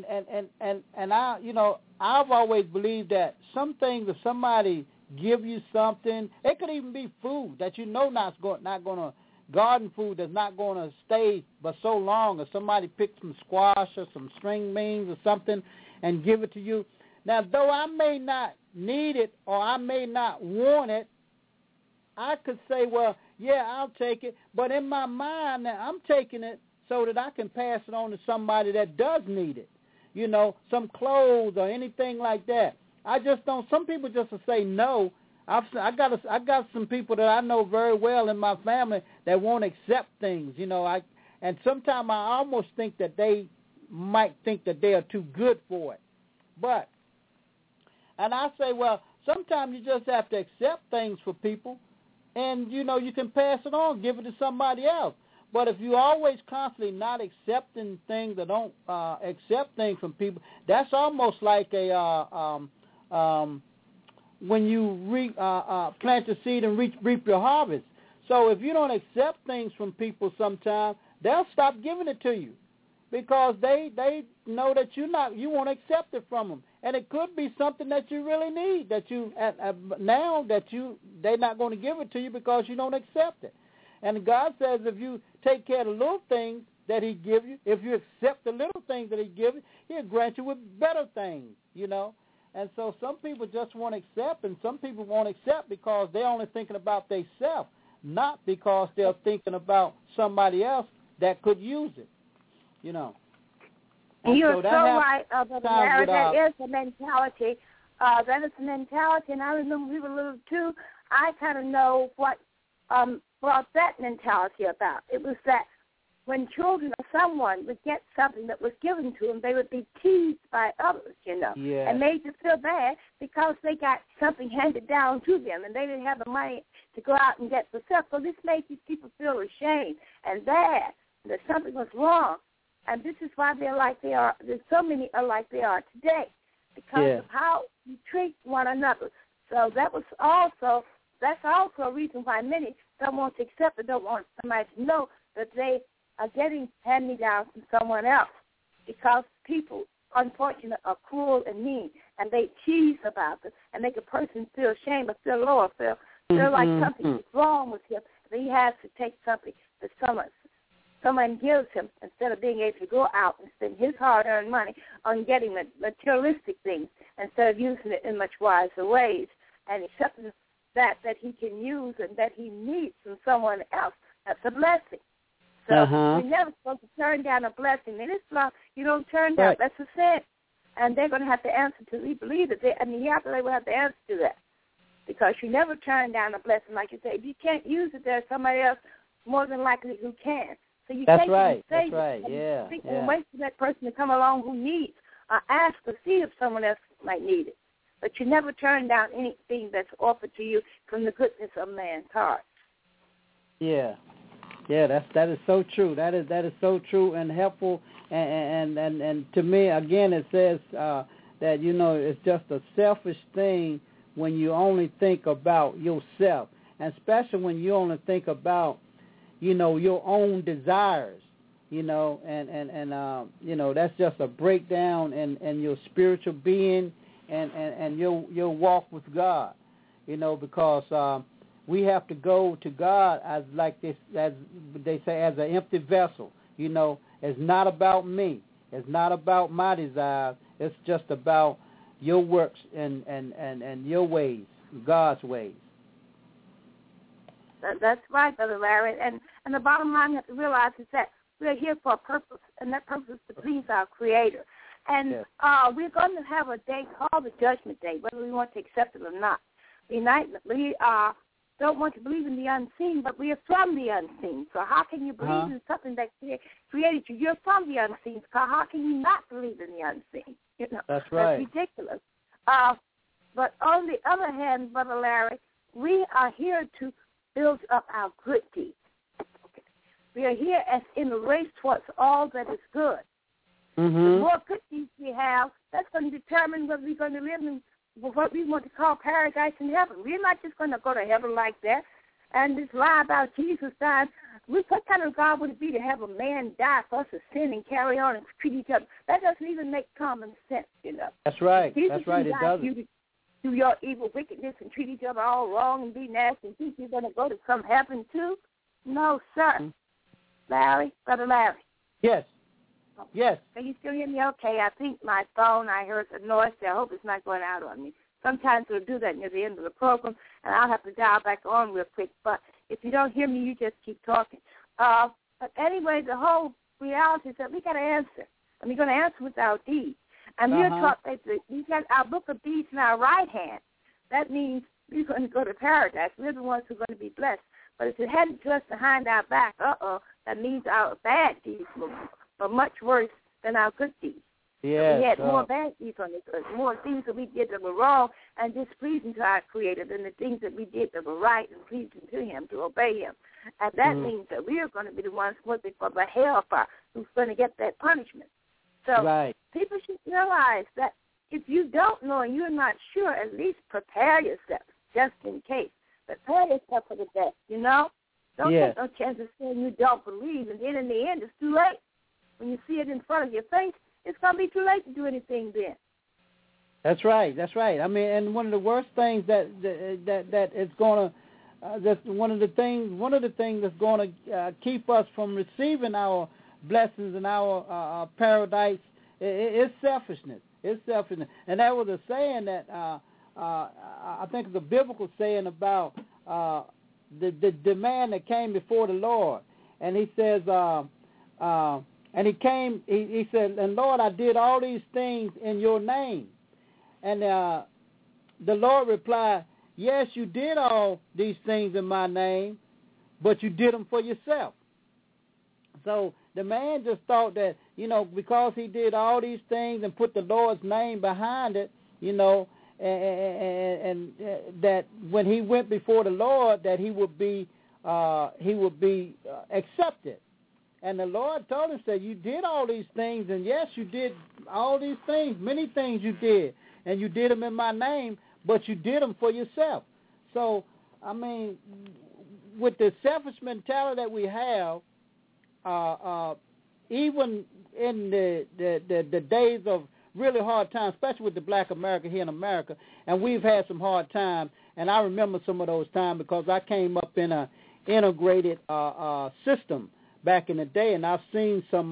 I've always believed that some things, if somebody give you something, it could even be food that not going to, garden food that's not going to stay but so long, or somebody picks some squash or some string beans or something and give it to you. Now, though I may not need it or I may not want it, I could say, well, yeah, I'll take it. But in my mind, now, I'm taking it so that I can pass it on to somebody that does need it. Some clothes or anything like that. I just don't. Some people just will say no. I got some people that I know very well in my family that won't accept things. And sometimes I almost think that they might think that they are too good for it. And I say, well, sometimes you just have to accept things for people. And, you can pass it on, give it to somebody else. But if you always constantly not accepting things or don't accept things from people, that's almost like when you plant your seed and reap your harvest. So if you don't accept things from people sometimes, they'll stop giving it to you because they know that you won't accept it from them. And it could be something that you really need that they're not going to give it to you because you don't accept it. And God says if you take care of the little things, that he give you, if you accept the little things that he give you, he'll grant you with better things, you know. And so some people just won't accept, and some people won't accept because they're only thinking about themselves, not because they're thinking about somebody else that could use it, you know. And you're so right, Brother Larry. That is the mentality. That is the mentality, and I remember we were little too. I kind of know what brought that mentality about. It was that when children or someone would get something that was given to them, they would be teased by others, you know, and made them feel bad because they got something handed down to them and they didn't have the money to go out and get themselves. So this made these people feel ashamed and bad that something was wrong. And this is why they're like they are. There's so many are like they are today because of how you treat one another. So that's also a reason why many don't want to accept or don't want somebody to know that they are getting hand-me-downs from someone else because people, unfortunately, are cruel and mean, and they tease about it and make a person feel ashamed or feel low or feel like something is wrong with him. That he has to take something that someone gives him instead of being able to go out and spend his hard-earned money on getting materialistic things instead of using it in much wiser ways and accepting that he can use and that he needs from someone else. That's a blessing. So you're never supposed to turn down a blessing. In Islam, you don't turn down. That's a sin. And they're going to have to answer to we believe that they will have to answer to that because you never turn down a blessing. Like you say, if you can't use it, there's somebody else more than likely who can. So you take it and save it. And wait for that person to come along who needs or ask to see if someone else might need it. But you never turn down anything that's offered to you from the goodness of man's heart. Yeah, that is so true. That is so true and helpful. And to me, again, it says that it's just a selfish thing when you only think about yourself, and especially when you only think about your own desires. And that's just a breakdown in your spiritual being and your walk with God. Because we have to go to God as they say, as an empty vessel. It's not about me. It's not about my desires. It's just about your works and your ways, God's ways. That's right, Brother Larry. And the bottom line you have to realize is that we're here for a purpose, and that purpose is to please our Creator. And we're going to have a day called the Judgment Day, whether we want to accept it or not. We don't want to believe in the unseen, but we are from the unseen. So how can you believe in something that created you? You're from the unseen. So how can you not believe in the unseen? That's right. That's ridiculous. But on the other hand, Brother Larry, we are here to build up our good deeds. Okay. We are here as in a race towards all that is good. The more good deeds we have, that's going to determine whether we're going to live in what we want to call paradise in heaven. We're not just going to go to heaven like that and just lie about Jesus dying. What kind of God would it be to have a man die for us to sin and carry on and treat each other? That doesn't even make common sense, That's right. Jesus That's right. It doesn't. Do your evil wickedness and treat each other all wrong and be nasty and think you're going to go to some heaven too? No, sir. Larry, Brother Larry. Yes. Yes. Can you still hear me okay? I think my phone, I heard a noise there. I hope it's not going out on me. Sometimes it'll do that near the end of the program, and I'll have to dial back on real quick. But if you don't hear me, you just keep talking. But anyway, the whole reality is that we got to answer, and we're going to answer with our deeds. And we're taught that we got our book of deeds in our right hand. That means we're going to go to paradise. We're the ones who are going to be blessed. But if it hadn't to us behind our back, that means our bad deeds were much worse than our good deeds. Yes, we had more bad deeds on this earth, more things that we did that were wrong and displeasing to our Creator than the things that we did that were right and pleasing to Him, to obey Him. And that means that we are going to be the ones working for the hellfire who's going to get that punishment. So people should realize that if you don't know and you're not sure, at least prepare yourself just in case. Prepare yourself for the best, Don't take no chances saying you don't believe, and then in the end it's too late. When you see it in front of your face, it's going to be too late to do anything then. That's right. That's right. I mean, and one of the worst things that is going to, that's one of the things that's going to keep us from receiving our blessings in our paradise. It's selfishness. It's selfishness. And that was a saying that I think it's a biblical saying about the man that came before the Lord. And he says, and he came, he said, and Lord, I did all these things in your name. And the Lord replied, yes, you did all these things in my name, but you did them for yourself. So the man just thought that, because he did all these things and put the Lord's name behind it, and that when he went before the Lord, that he would be accepted. And the Lord told him, said, you did all these things, and yes, you did all these things, many things you did, and you did them in my name, but you did them for yourself. So, I mean, with the selfish mentality that we have, even in the days of really hard times, especially with the Black America here in America, and we've had some hard times, and I remember some of those times because I came up in a integrated system back in the day, and I've seen some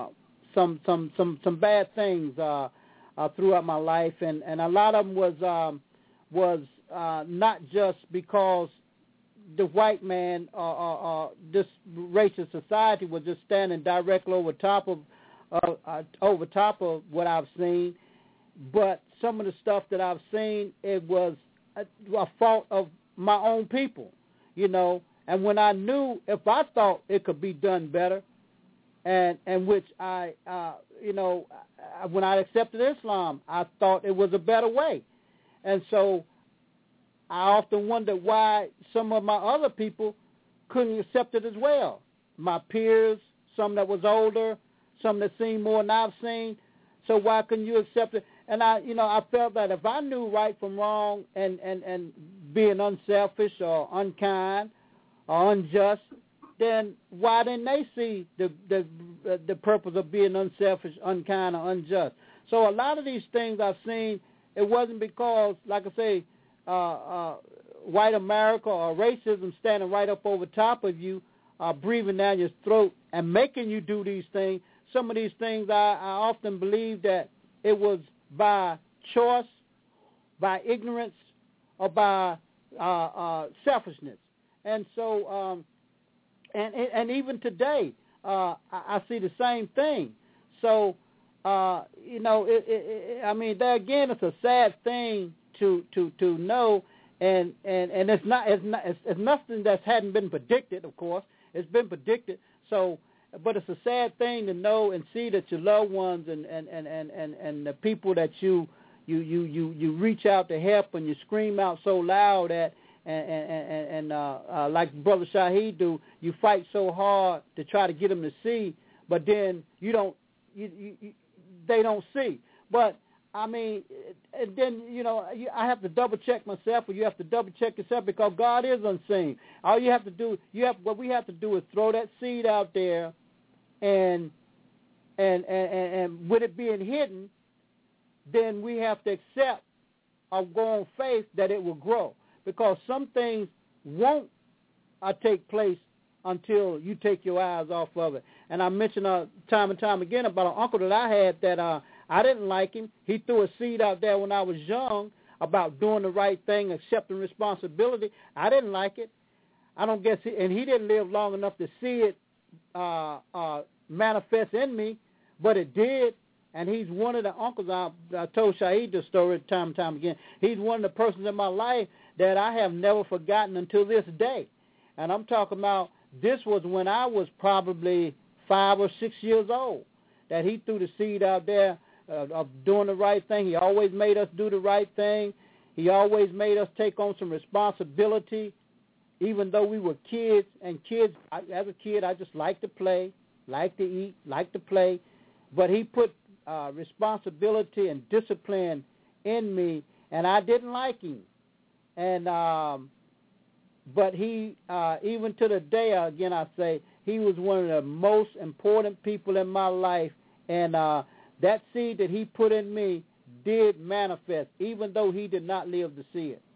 bad things throughout my life, and a lot of them was not just because the white man or this racist society was just standing directly over top of what I've seen, but some of the stuff that I've seen, it was a fault of my own people, And when I knew, if I thought it could be done better, and which I, when I accepted Islam, I thought it was a better way. And so I often wondered why some of my other people couldn't accept it as well. My peers, some that was older, some that seen more than I've seen. So why couldn't you accept it? And I felt that if I knew right from wrong and being unselfish or unkind or unjust, then why didn't they see the purpose of being unselfish, unkind, or unjust? So a lot of these things I've seen, it wasn't because, like I say, white America or racism standing right up over top of you, breathing down your throat and making you do these things. Some of these things I often believe that it was by choice, by ignorance, or by selfishness. And so, and even today, I see the same thing. So, I mean, there again, it's a sad thing to know, and it's nothing that hadn't been predicted. Of course, it's been predicted. So, but it's a sad thing to know and see that your loved ones and the people that you reach out to help and you scream out so loud at. And like Brother Shaheed do, you fight so hard to try to get them to see, but then they don't see. But I mean, and then I have to double check myself, or you have to double check yourself, because God is unseen. All you have to do, what we have to do is throw that seed out there, and with it being hidden, then we have to accept or go on faith that it will grow. Because some things won't take place until you take your eyes off of it. And I mentioned time and time again about an uncle that I had that I didn't like him. He threw a seed out there when I was young about doing the right thing, accepting responsibility. I didn't like it. I don't guess, and he didn't live long enough to see it manifest in me, but it did. And he's one of the uncles, I told Shaheed this story time and time again. He's one of the persons in my life that I have never forgotten until this day. And I'm talking about, this was when I was probably 5 or 6 years old, that he threw the seed out there of doing the right thing. He always made us do the right thing. He always made us take on some responsibility, even though we were kids. And kids, as a kid, I just liked to play, liked to eat, liked to play. But he put responsibility and discipline in me, and I didn't like him. And but he, even to the day, again I say, he was one of the most important people in my life. And that seed that he put in me did manifest, even though he did not live to see it.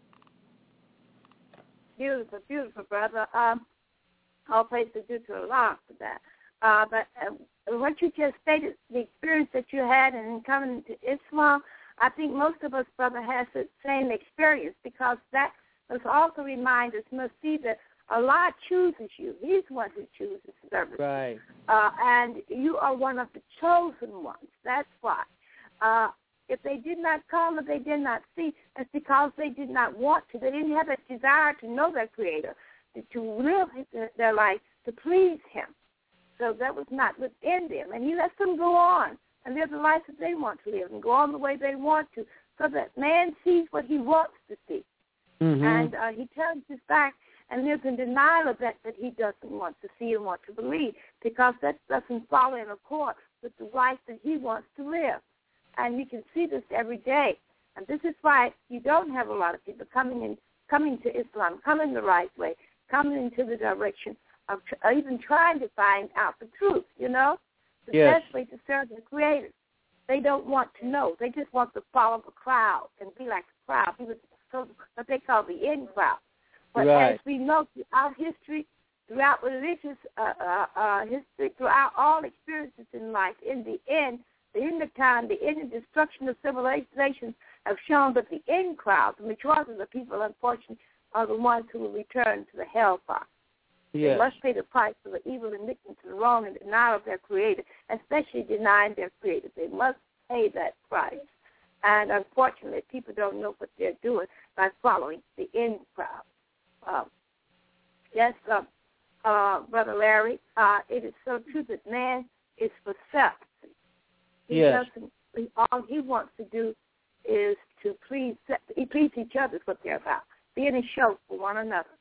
Beautiful, beautiful, brother. All praise to Allah for that. But what you just stated, the experience that you had in coming to Islam, I think most of us, brother, has the same experience, because that must also remind us, must see that Allah chooses you. He's the one who chooses service. Right. And you are one of the chosen ones. That's why. If they did not come or they did not see, it's because they did not want to. They didn't have a desire to know their Creator, to live their life, to please Him. So that was not within them. And He lets them go on and live the life that they want to live and go on the way they want to, so that man sees what he wants to see. Mm-hmm. And he turns his back and lives in denial of that he doesn't want to see and want to believe, because that doesn't follow in accord with the life that he wants to live. And you can see this every day. And this is why you don't have a lot of people coming to Islam, coming the right way, coming into the direction of even trying to find out the truth, Yes. Especially to serve the Creator. They don't want to know. They just want to follow the crowd and be like the crowd, be what they call the in crowd. But Right. as we know throughout history, throughout religious history, throughout all experiences in life, in the end of time, the end of destruction of civilizations have shown that the in crowd, the majority of the people, unfortunately, are the ones who will return to the hellfire. Yes. They must pay the price for the evil and ignorance and wrong and denial of their Creator, especially denying their Creator. They must pay that price. And unfortunately, people don't know what they're doing by following the in crowd. Yes, Brother Larry, it is so true that man is for self. Yes. All he wants to do is to please each other, is what they're about, being a show for one another.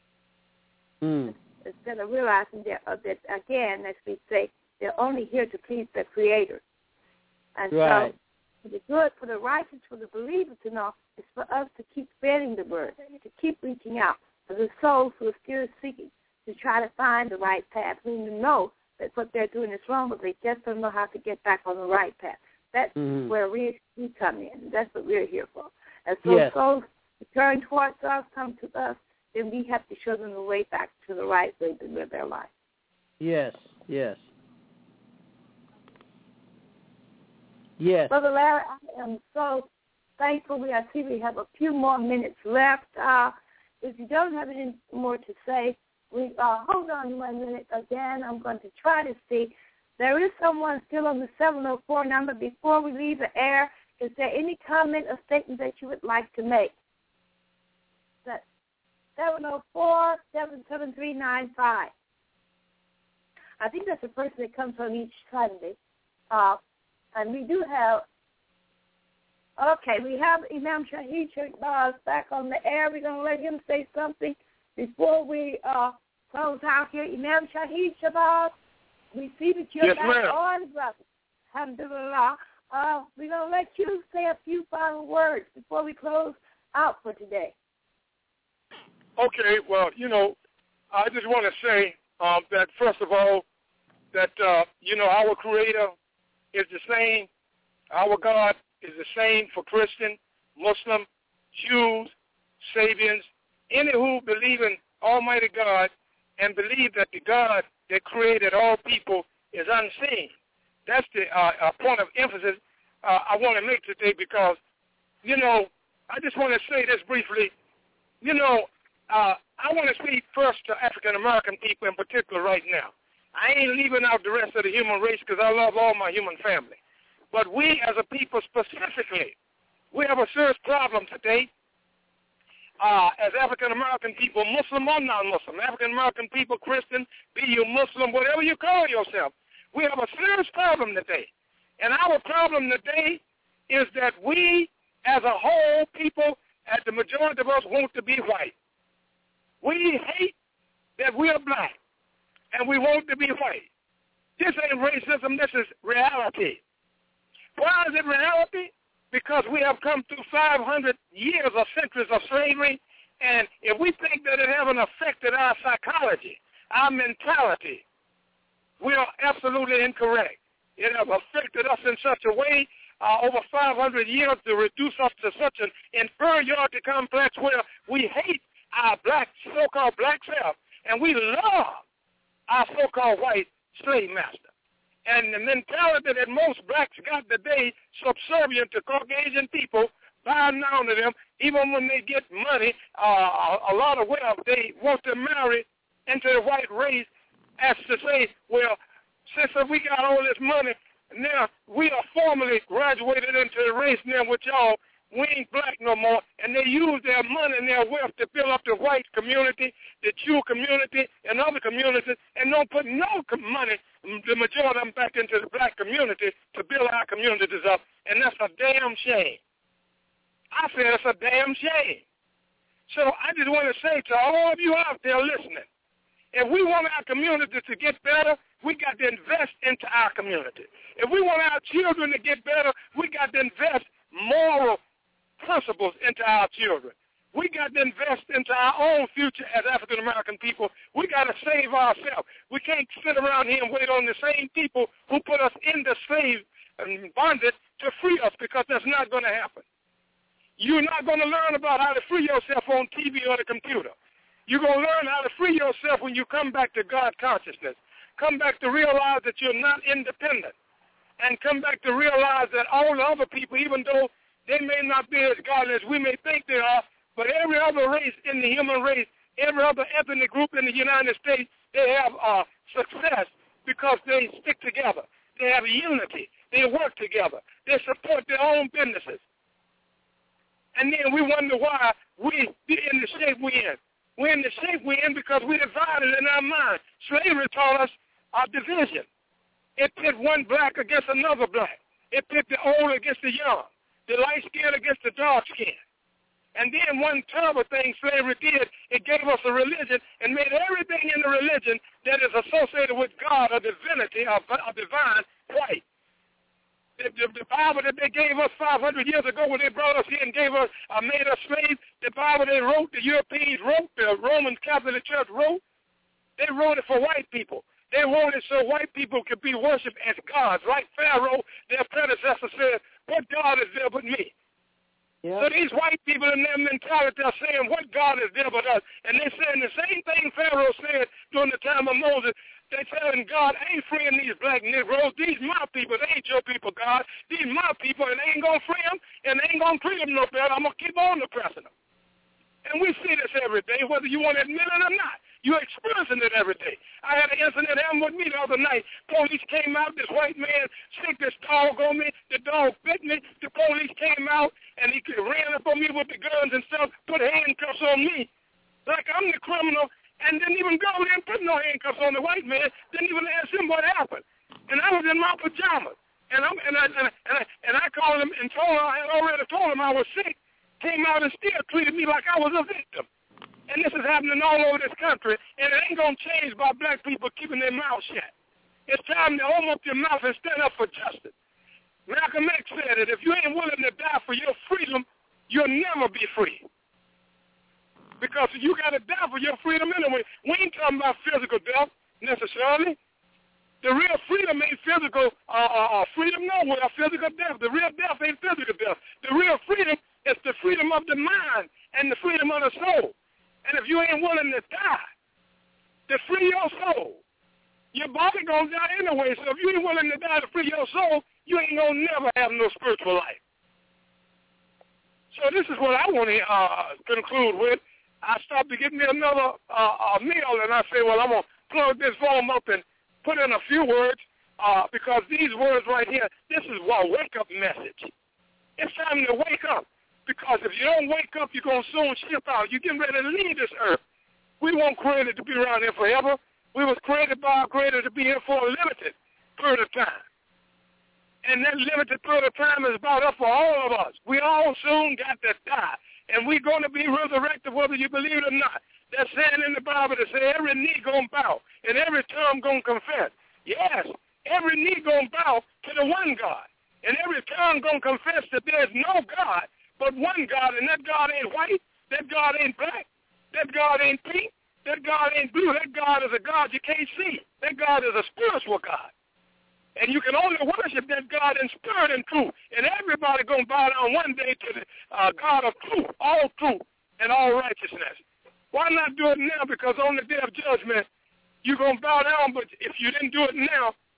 Instead of realizing that, again, as we say, they're only here to please their Creator. And right. so, for the good, for the righteous, for the believers to know, is for us to keep spreading the word, to keep reaching out for the souls who are still seeking, to try to find the right path, who know that what they're doing is wrong, but they just don't know how to get back on the right path. That's where we come in. That's what we're here for. And so yes. souls turn towards us, come to us, then we have to show them the way back to the right way to live their life. Yes, yes. Yes. Brother Larry, I am so thankful. I see we have a few more minutes left. If you don't have any more to say, we hold on 1 minute. Again, I'm going to try to see. There is someone still on the 704 number. Before we leave the air, is there any comment or statement that you would like to make? That's 704-773-95. I think that's the person that comes on each Sunday. And we do have, we have Imam Shahid Shabazz back on the air. We're going to let him say something before we close out here. Imam Shahid Shabazz, we see that you're back on, brother. Alhamdulillah. We're going to let you say a few final words before we close out for today. Okay, well, I just want to say that, first of all, that, our Creator is the same. Our God is the same for Christian, Muslim, Jews, Sabians, any who believe in Almighty God and believe that the God that created all people is unseen. That's the point of emphasis I want to make today because, I just want to say this briefly. I want to speak first to African-American people in particular right now. I ain't leaving out the rest of the human race because I love all my human family. But we as a people specifically, we have a serious problem today as African-American people, Muslim or non-Muslim, African-American people, Christian, be you Muslim, whatever you call yourself. We have a serious problem today. And our problem today is that we as a whole people, as the majority of us, want to be white. We hate that we are black, and we want to be white. This ain't racism. This is reality. Why is it reality? Because we have come through 500 years or centuries of slavery, and if we think that it hasn't affected our psychology, our mentality, we are absolutely incorrect. It has affected us in such a way over 500 years to reduce us to such an inferiority complex where we hate our so-called black self, and we love our so-called white slave master. And the mentality that most blacks got today, subservient to Caucasian people, bowing down to them, even when they get money, a lot of wealth, they want to marry into the white race as to say, well, since we got all this money, now we are formally graduated into the race now with y'all. We ain't black no more, and they use their money and their wealth to build up the white community, the Jew community, and other communities, and don't put no money, the majority of them, back into the black community to build our communities up, and that's a damn shame. I said it's a damn shame. So I just want to say to all of you out there listening, if we want our community to get better, we got to invest into our community. If we want our children to get better, we got to invest moral principles into our children. We got to invest into our own future as African-American people. We got to save ourselves. We can't sit around here and wait on the same people who put us into slave and bondage to free us, because that's not going to happen. You're not going to learn about how to free yourself on TV or the computer. You're going to learn how to free yourself when you come back to God consciousness. Come back to realize that you're not independent. And come back to realize that all the other people, even though they may not be as godly as we may think they are, but every other race in the human race, every other ethnic group in the United States, they have success because they stick together. They have unity. They work together. They support their own businesses. And then we wonder why we in the shape we're in. We're in the shape we're in because we're divided in our mind. Slavery taught us our division. It pit one black against another black. It pit the old against the young, the light skin against the dark skin. And then one terrible thing slavery did, it gave us a religion and made everything in the religion that is associated with God or divinity or divine white. The Bible that they gave us 500 years ago when they brought us here and gave us, made us slaves, the Bible they wrote, the Europeans wrote, the Roman Catholic Church wrote, they wrote it for white people. They wrote it so white people could be worshipped as gods. Like Pharaoh, their predecessor said, what God is there but me? Yep. So these white people in their mentality are saying, what God is there but us? And they're saying the same thing Pharaoh said during the time of Moses. They're telling God, I ain't freeing these black Negroes. These my people. They ain't your people, God. These my people, and they ain't going to free them, and they ain't going to treat them no better. I'm going to keep on oppressing them. And we see this every day, whether you want to admit it or not. You're experiencing it every day. I had an incident happen with me the other night. Police came out. This white man sicked this dog on me. The dog bit me. The police came out, and he ran up on me with the guns and stuff, put handcuffs on me like I'm the criminal, and didn't even go there and put no handcuffs on the white man. Didn't even ask him what happened. And I was in my pajamas. And I called him and told him, I had already told him I was sick. Came out and still treated me like I was a victim. And this is happening all over this country, and it ain't going to change by black people keeping their mouth shut. It's time to open up your mouth and stand up for justice. Malcolm X said it, if you ain't willing to die for your freedom, you'll never be free. Because you got to die for your freedom anyway. We ain't talking about physical death necessarily. The real freedom ain't physical freedom nowhere, physical death. The real death ain't physical death. The real freedom is the freedom of the mind and the freedom of the soul. And if you ain't willing to die to free your soul, your body going to die anyway. So if you ain't willing to die to free your soul, you ain't going to never have no spiritual life. So this is what I want to conclude with. I stopped to get me another meal, and I say, well, I'm going to plug this volume up and put in a few words because these words right here, this is a wake-up message. It's time to wake up. Because if you don't wake up, you're going to soon ship out. You're getting ready to leave this earth. We weren't created to be around here forever. We was created by our Creator to be here for a limited period of time. And that limited period of time is about up for all of us. We all soon got to die. And we're going to be resurrected whether you believe it or not. That's saying in the Bible that say every knee going to bow and every tongue going to confess. Yes, every knee going to bow to the one God. And every tongue going to confess that there's no God but one God, and that God ain't white, that God ain't black, that God ain't pink, that God ain't blue, that God is a God you can't see. That God is a spiritual God. And you can only worship that God in spirit and truth. And everybody going to bow down one day to the God of truth, and all righteousness. Why not do it now? Because on the day of judgment, you're going to bow down, but if you didn't do it now,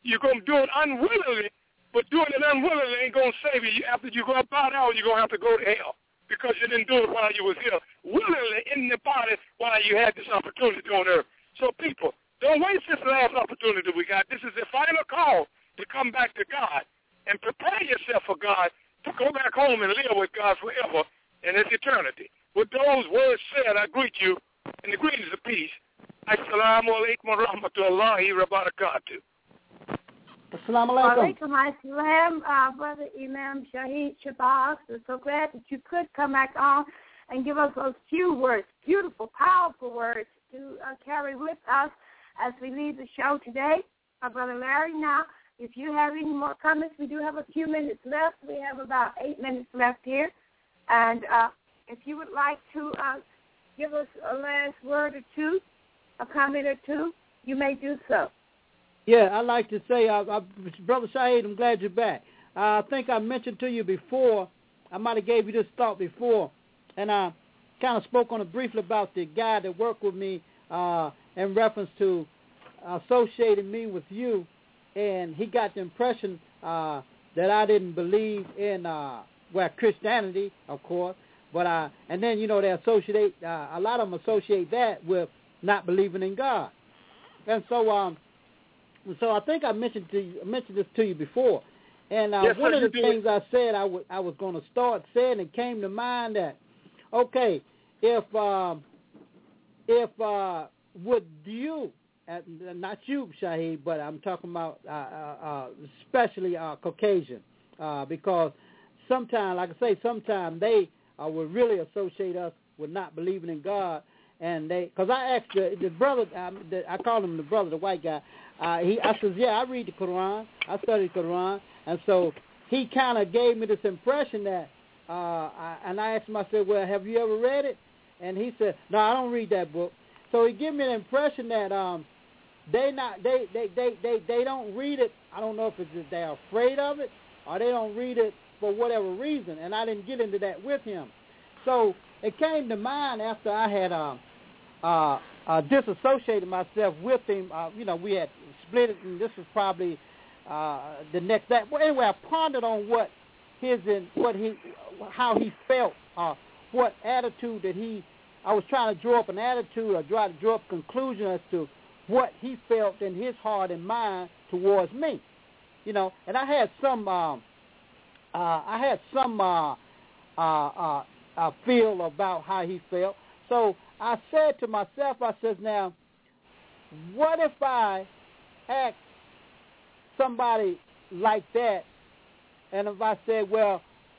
you're going to do it unwillingly, but doing it unwillingly ain't going to save you. After you go about out, you're going to have to go to hell because you didn't do it while you was here, willingly in the body while you had this opportunity on earth. So people, don't waste this last opportunity we got. This is the final call to come back to God and prepare yourself for God to go back home and live with God forever in His eternity. With those words said, I greet you in the greetings of peace. Assalamu alaikum wa rahmatullahi wa barakatuh. Assalamu alaikum. Walaikum assalam, Brother Imam Shahid Shabazz. We're so glad that you could come back on and give us those few words, beautiful, powerful words to carry with us as we leave the show today. Brother Larry, now, if you have any more comments, we do have a few minutes left. We have about 8 minutes left here. And if you would like to give us a last word or two, a comment or two, you may do so. Yeah, I'd like to say, Brother Shahid, I'm glad you're back. I think I mentioned to you before, I might have gave you this thought before, and I kind of spoke on it briefly about the guy that worked with me in reference to associating me with you, and he got the impression that I didn't believe in, Christianity, of course, but and then, they associate, a lot of them associate that with not believing in God. And so I think I mentioned this to you before. And yes, one of the things I said I was going to start saying, it came to mind that, okay, if would you, not you, Shahid, but I'm talking about especially Caucasian, because sometimes, like I say, sometimes they would really associate us with not believing in God. And because I asked the brother, I called him the brother, the white guy. I said, yeah, I read the Quran. I study the Quran. And so he kind of gave me this impression that, and I asked him, I said, well, have you ever read it? And he said, no, I don't read that book. So he gave me the impression that they don't read it. I don't know if it's that they're afraid of it or they don't read it for whatever reason. And I didn't get into that with him. So it came to mind after I had disassociated myself with him. We had split it, and this was probably the next day. Well, anyway, I pondered on how he felt, what attitude that I was trying to draw up an attitude or try to draw up a conclusion as to what he felt in his heart and mind towards me. And I had some feel about how he felt. So I said to myself, I said, now, what if I asked somebody like that, and if I said, well,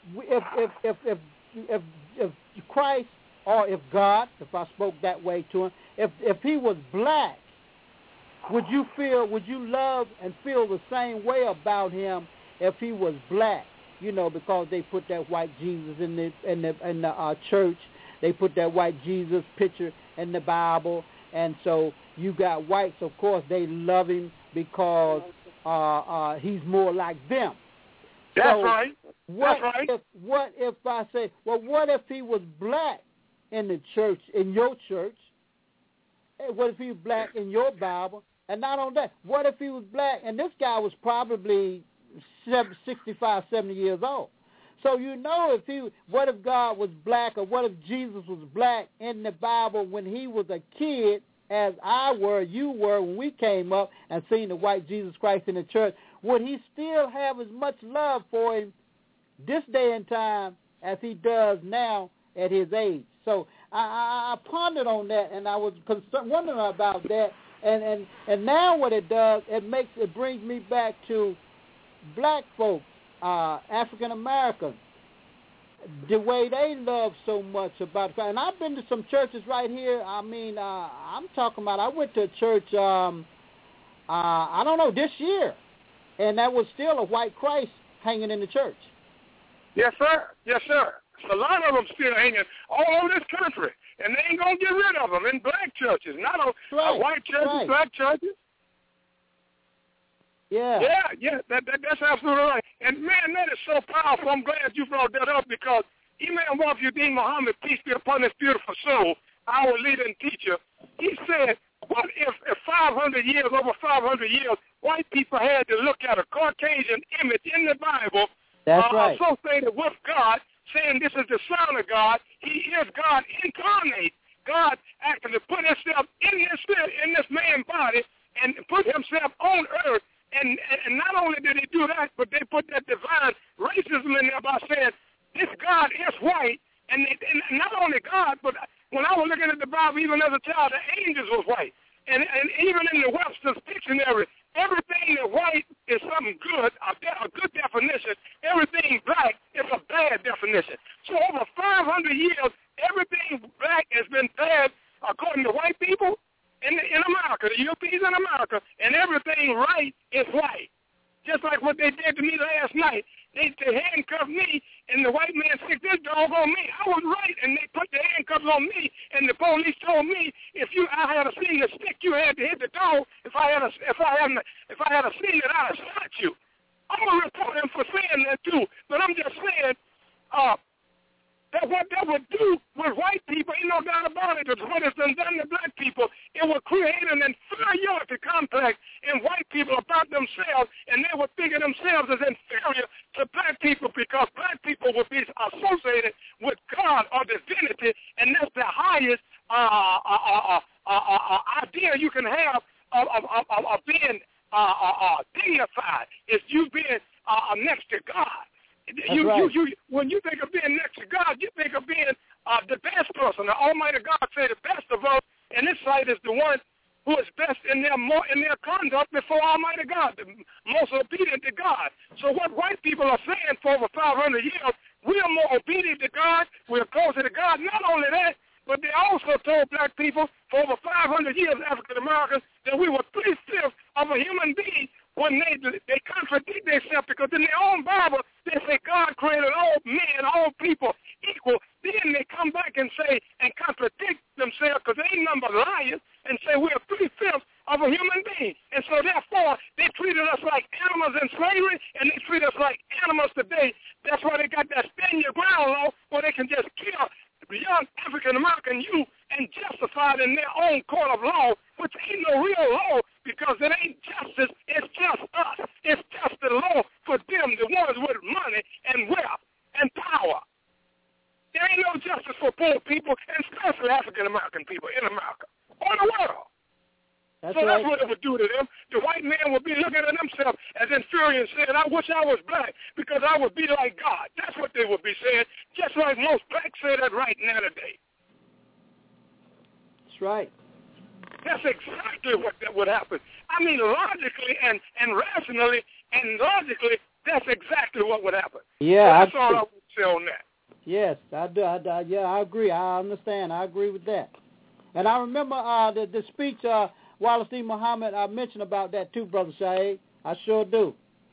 if Christ or if God, if I spoke that way to him, if he was black, would you love and feel the same way about him if he was black? Because they put that white Jesus in the church. They put that white Jesus picture in the Bible. And so you got whites, of course, they love him because he's more like them. That's so right. What if I say, well, what if he was black in the church, in your church? What if he was black in your Bible? And not only that, what if he was black, and this guy was probably 65, 70 years old. So what if God was black, or what if Jesus was black in the Bible when he was a kid, as you were when we came up and seen the white Jesus Christ in the church? Would he still have as much love for him this day and time as he does now at his age? So I pondered on that, and I was wondering about that. And now what it does, it brings me back to black folks, African Americans, the way they love so much about God. And I've been to some churches right here. I mean, I'm talking about, I went to a church, I don't know, this year, and that was still a white Christ hanging in the church. Yes, sir. Yes, sir. A lot of them still hanging all over this country, and they ain't going to get rid of them in black churches, not white churches, right. Black churches. Yeah. Yeah, that's absolutely right. And, man, that is so powerful. I'm glad you brought that up because Imam Wafiuddin Muhammad, peace be upon his beautiful soul, our leader and teacher, he said, what if 500 years, over 500 years, white people had to look at a Caucasian image in the Bible associated with God, saying this is the Son of God. He is God incarnate. God actually put himself in this man's body and put himself on earth. And not only did he do that, but they put that divine racism in there by saying this God is white. And not only God, but when I was looking at the Bible, even as a child, the angels was white. And even in the Webster's dictionary, everything that white is something good, a good definition. Everything black is a bad definition. So over 500 years, everything black has been bad according to white people in America, the Europeans in America, and everything right is white. Just like what they did to me last night. They handcuffed me, and the white man stick this dog on me. I was right, and they put the handcuffs on me, and the police told me I had seen the stick, you had to hit the dog. If I had seen it, I'd have shot you. I'm gonna report him for saying that too. But I'm just saying, that what that would do with white people, ain't no doubt about it. It's what it's done to black people. It would create an inferiority complex in white people about themselves, and they would figure themselves as inferior to black people because black people would be associated with God or divinity, and that's the highest idea you can have of being dignified, is you being next to God. When you think of being next to God, you think of being the best person. The Almighty God said the best of us in His sight is the one who is best in their conduct before Almighty God, the most obedient to God. So what white people are saying for over 500 years, we are more obedient to God, we are closer to God. Not only that, but they also told black people for over 500 years, African Americans, that we were 3/5 of a human being. When they contradict themselves, because in their own Bible, they say God created all men, all people equal. Then they come back and say, and contradict themselves, because they ain't nothing but liars, and say we're 3/5 of a human being. And so therefore, they treated us like animals in slavery, and they treat us like animals today. That's why they got that stand your ground law, where they can just kill young African-American youth and justify it in their own court of law, which ain't no real law, because it ain't justice, it's just us. It's just the law for them, the ones with money and wealth and power. There ain't no justice for poor people, and especially African-American people in America or the world. That's what it would do to them. The white man would be looking at themselves as inferior and saying, I wish I was black because I would be like God. That's what they would be saying, just like most blacks say that right now today. That's right. That's exactly what that would happen. I mean, logically and rationally and logically, that's exactly what would happen. Yeah, so that's all I would say on that. Yes, I do. Yeah, I agree. I understand. I agree with that. And I remember the speech Wallace D. Muhammad mentioned about that too, Brother Shaheed. I sure do.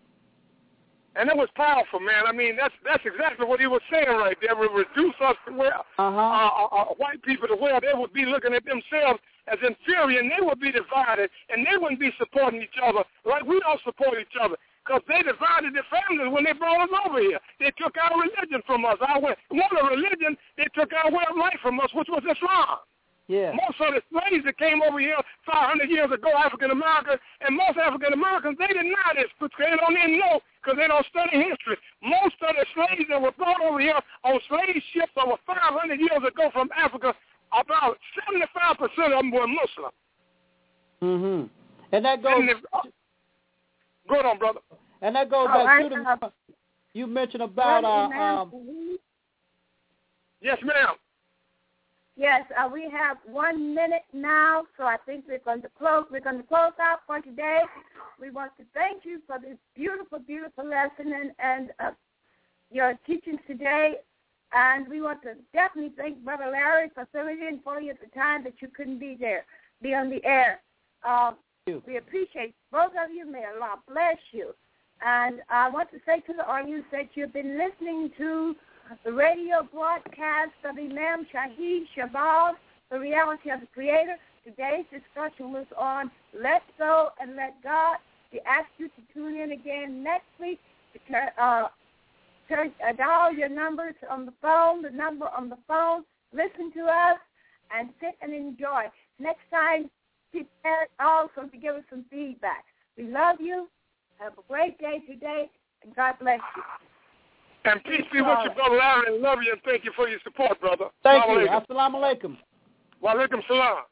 And it was powerful, man. I mean, that's exactly what he was saying right there. We reduce us to where white people to where they would be looking at themselves as inferior, and they would be divided, and they wouldn't be supporting each other like we don't support each other, because they divided the families when they brought us over here. They took our religion from us. One religion, they took our way of life from us, which was Islam. Yeah. Most of the slaves that came over here 500 years ago, African-Americans, and most African-Americans, they deny this because they don't even know, because they don't study history. Most of the slaves that were brought over here on slave ships over 500 years ago from Africa, about 75% of them were Muslim. Mm-hmm. And that goes... Go on, brother. And that goes back to the... You mentioned about... Yes, ma'am. Yes, we have 1 minute now, so I think we're going to close. We're going to close out for today. We want to thank you for this beautiful, beautiful lesson and your teachings today. And we want to definitely thank Brother Larry for filling in for you at the time that you couldn't be on the air. We appreciate both of you. May Allah bless you. And I want to say to the audience that you've been listening to the radio broadcast of Imam Shaheed Shabazz, The Reality of the Creator. Today's discussion was on Let Go and Let God. We ask you to tune in again next week to dial your numbers on the phone, the number on the phone, listen to us, and sit and enjoy. Next time, prepare also to give us some feedback. We love you. Have a great day today, and God bless you. And peace be with you, Brother Larry, and love you, and thank you for your support, brother. Thank you. Assalamu alaikum. Wa alaikum salam.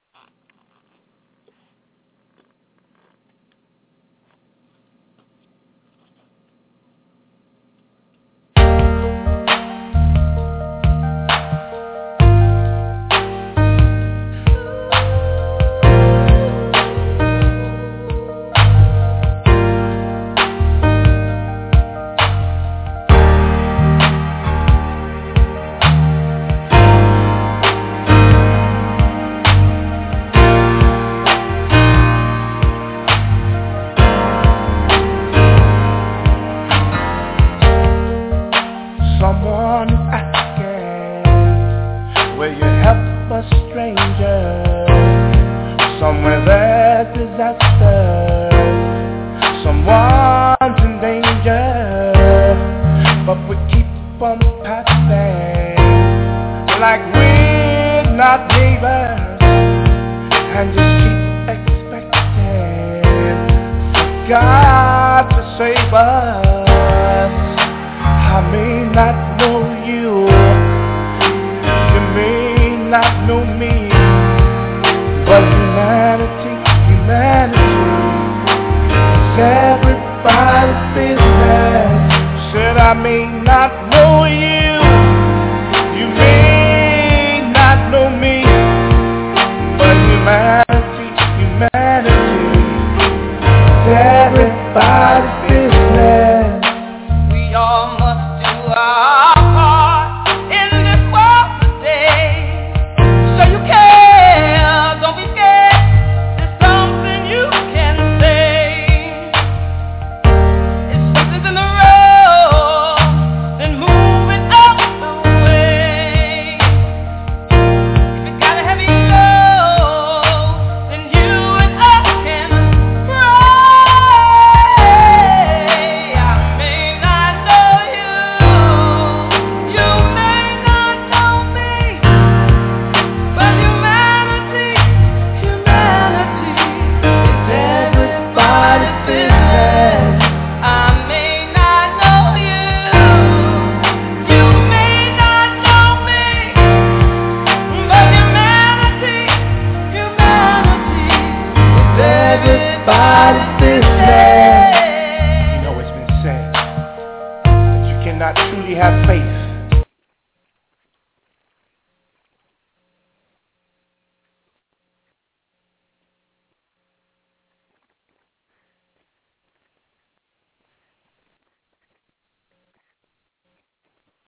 Have faith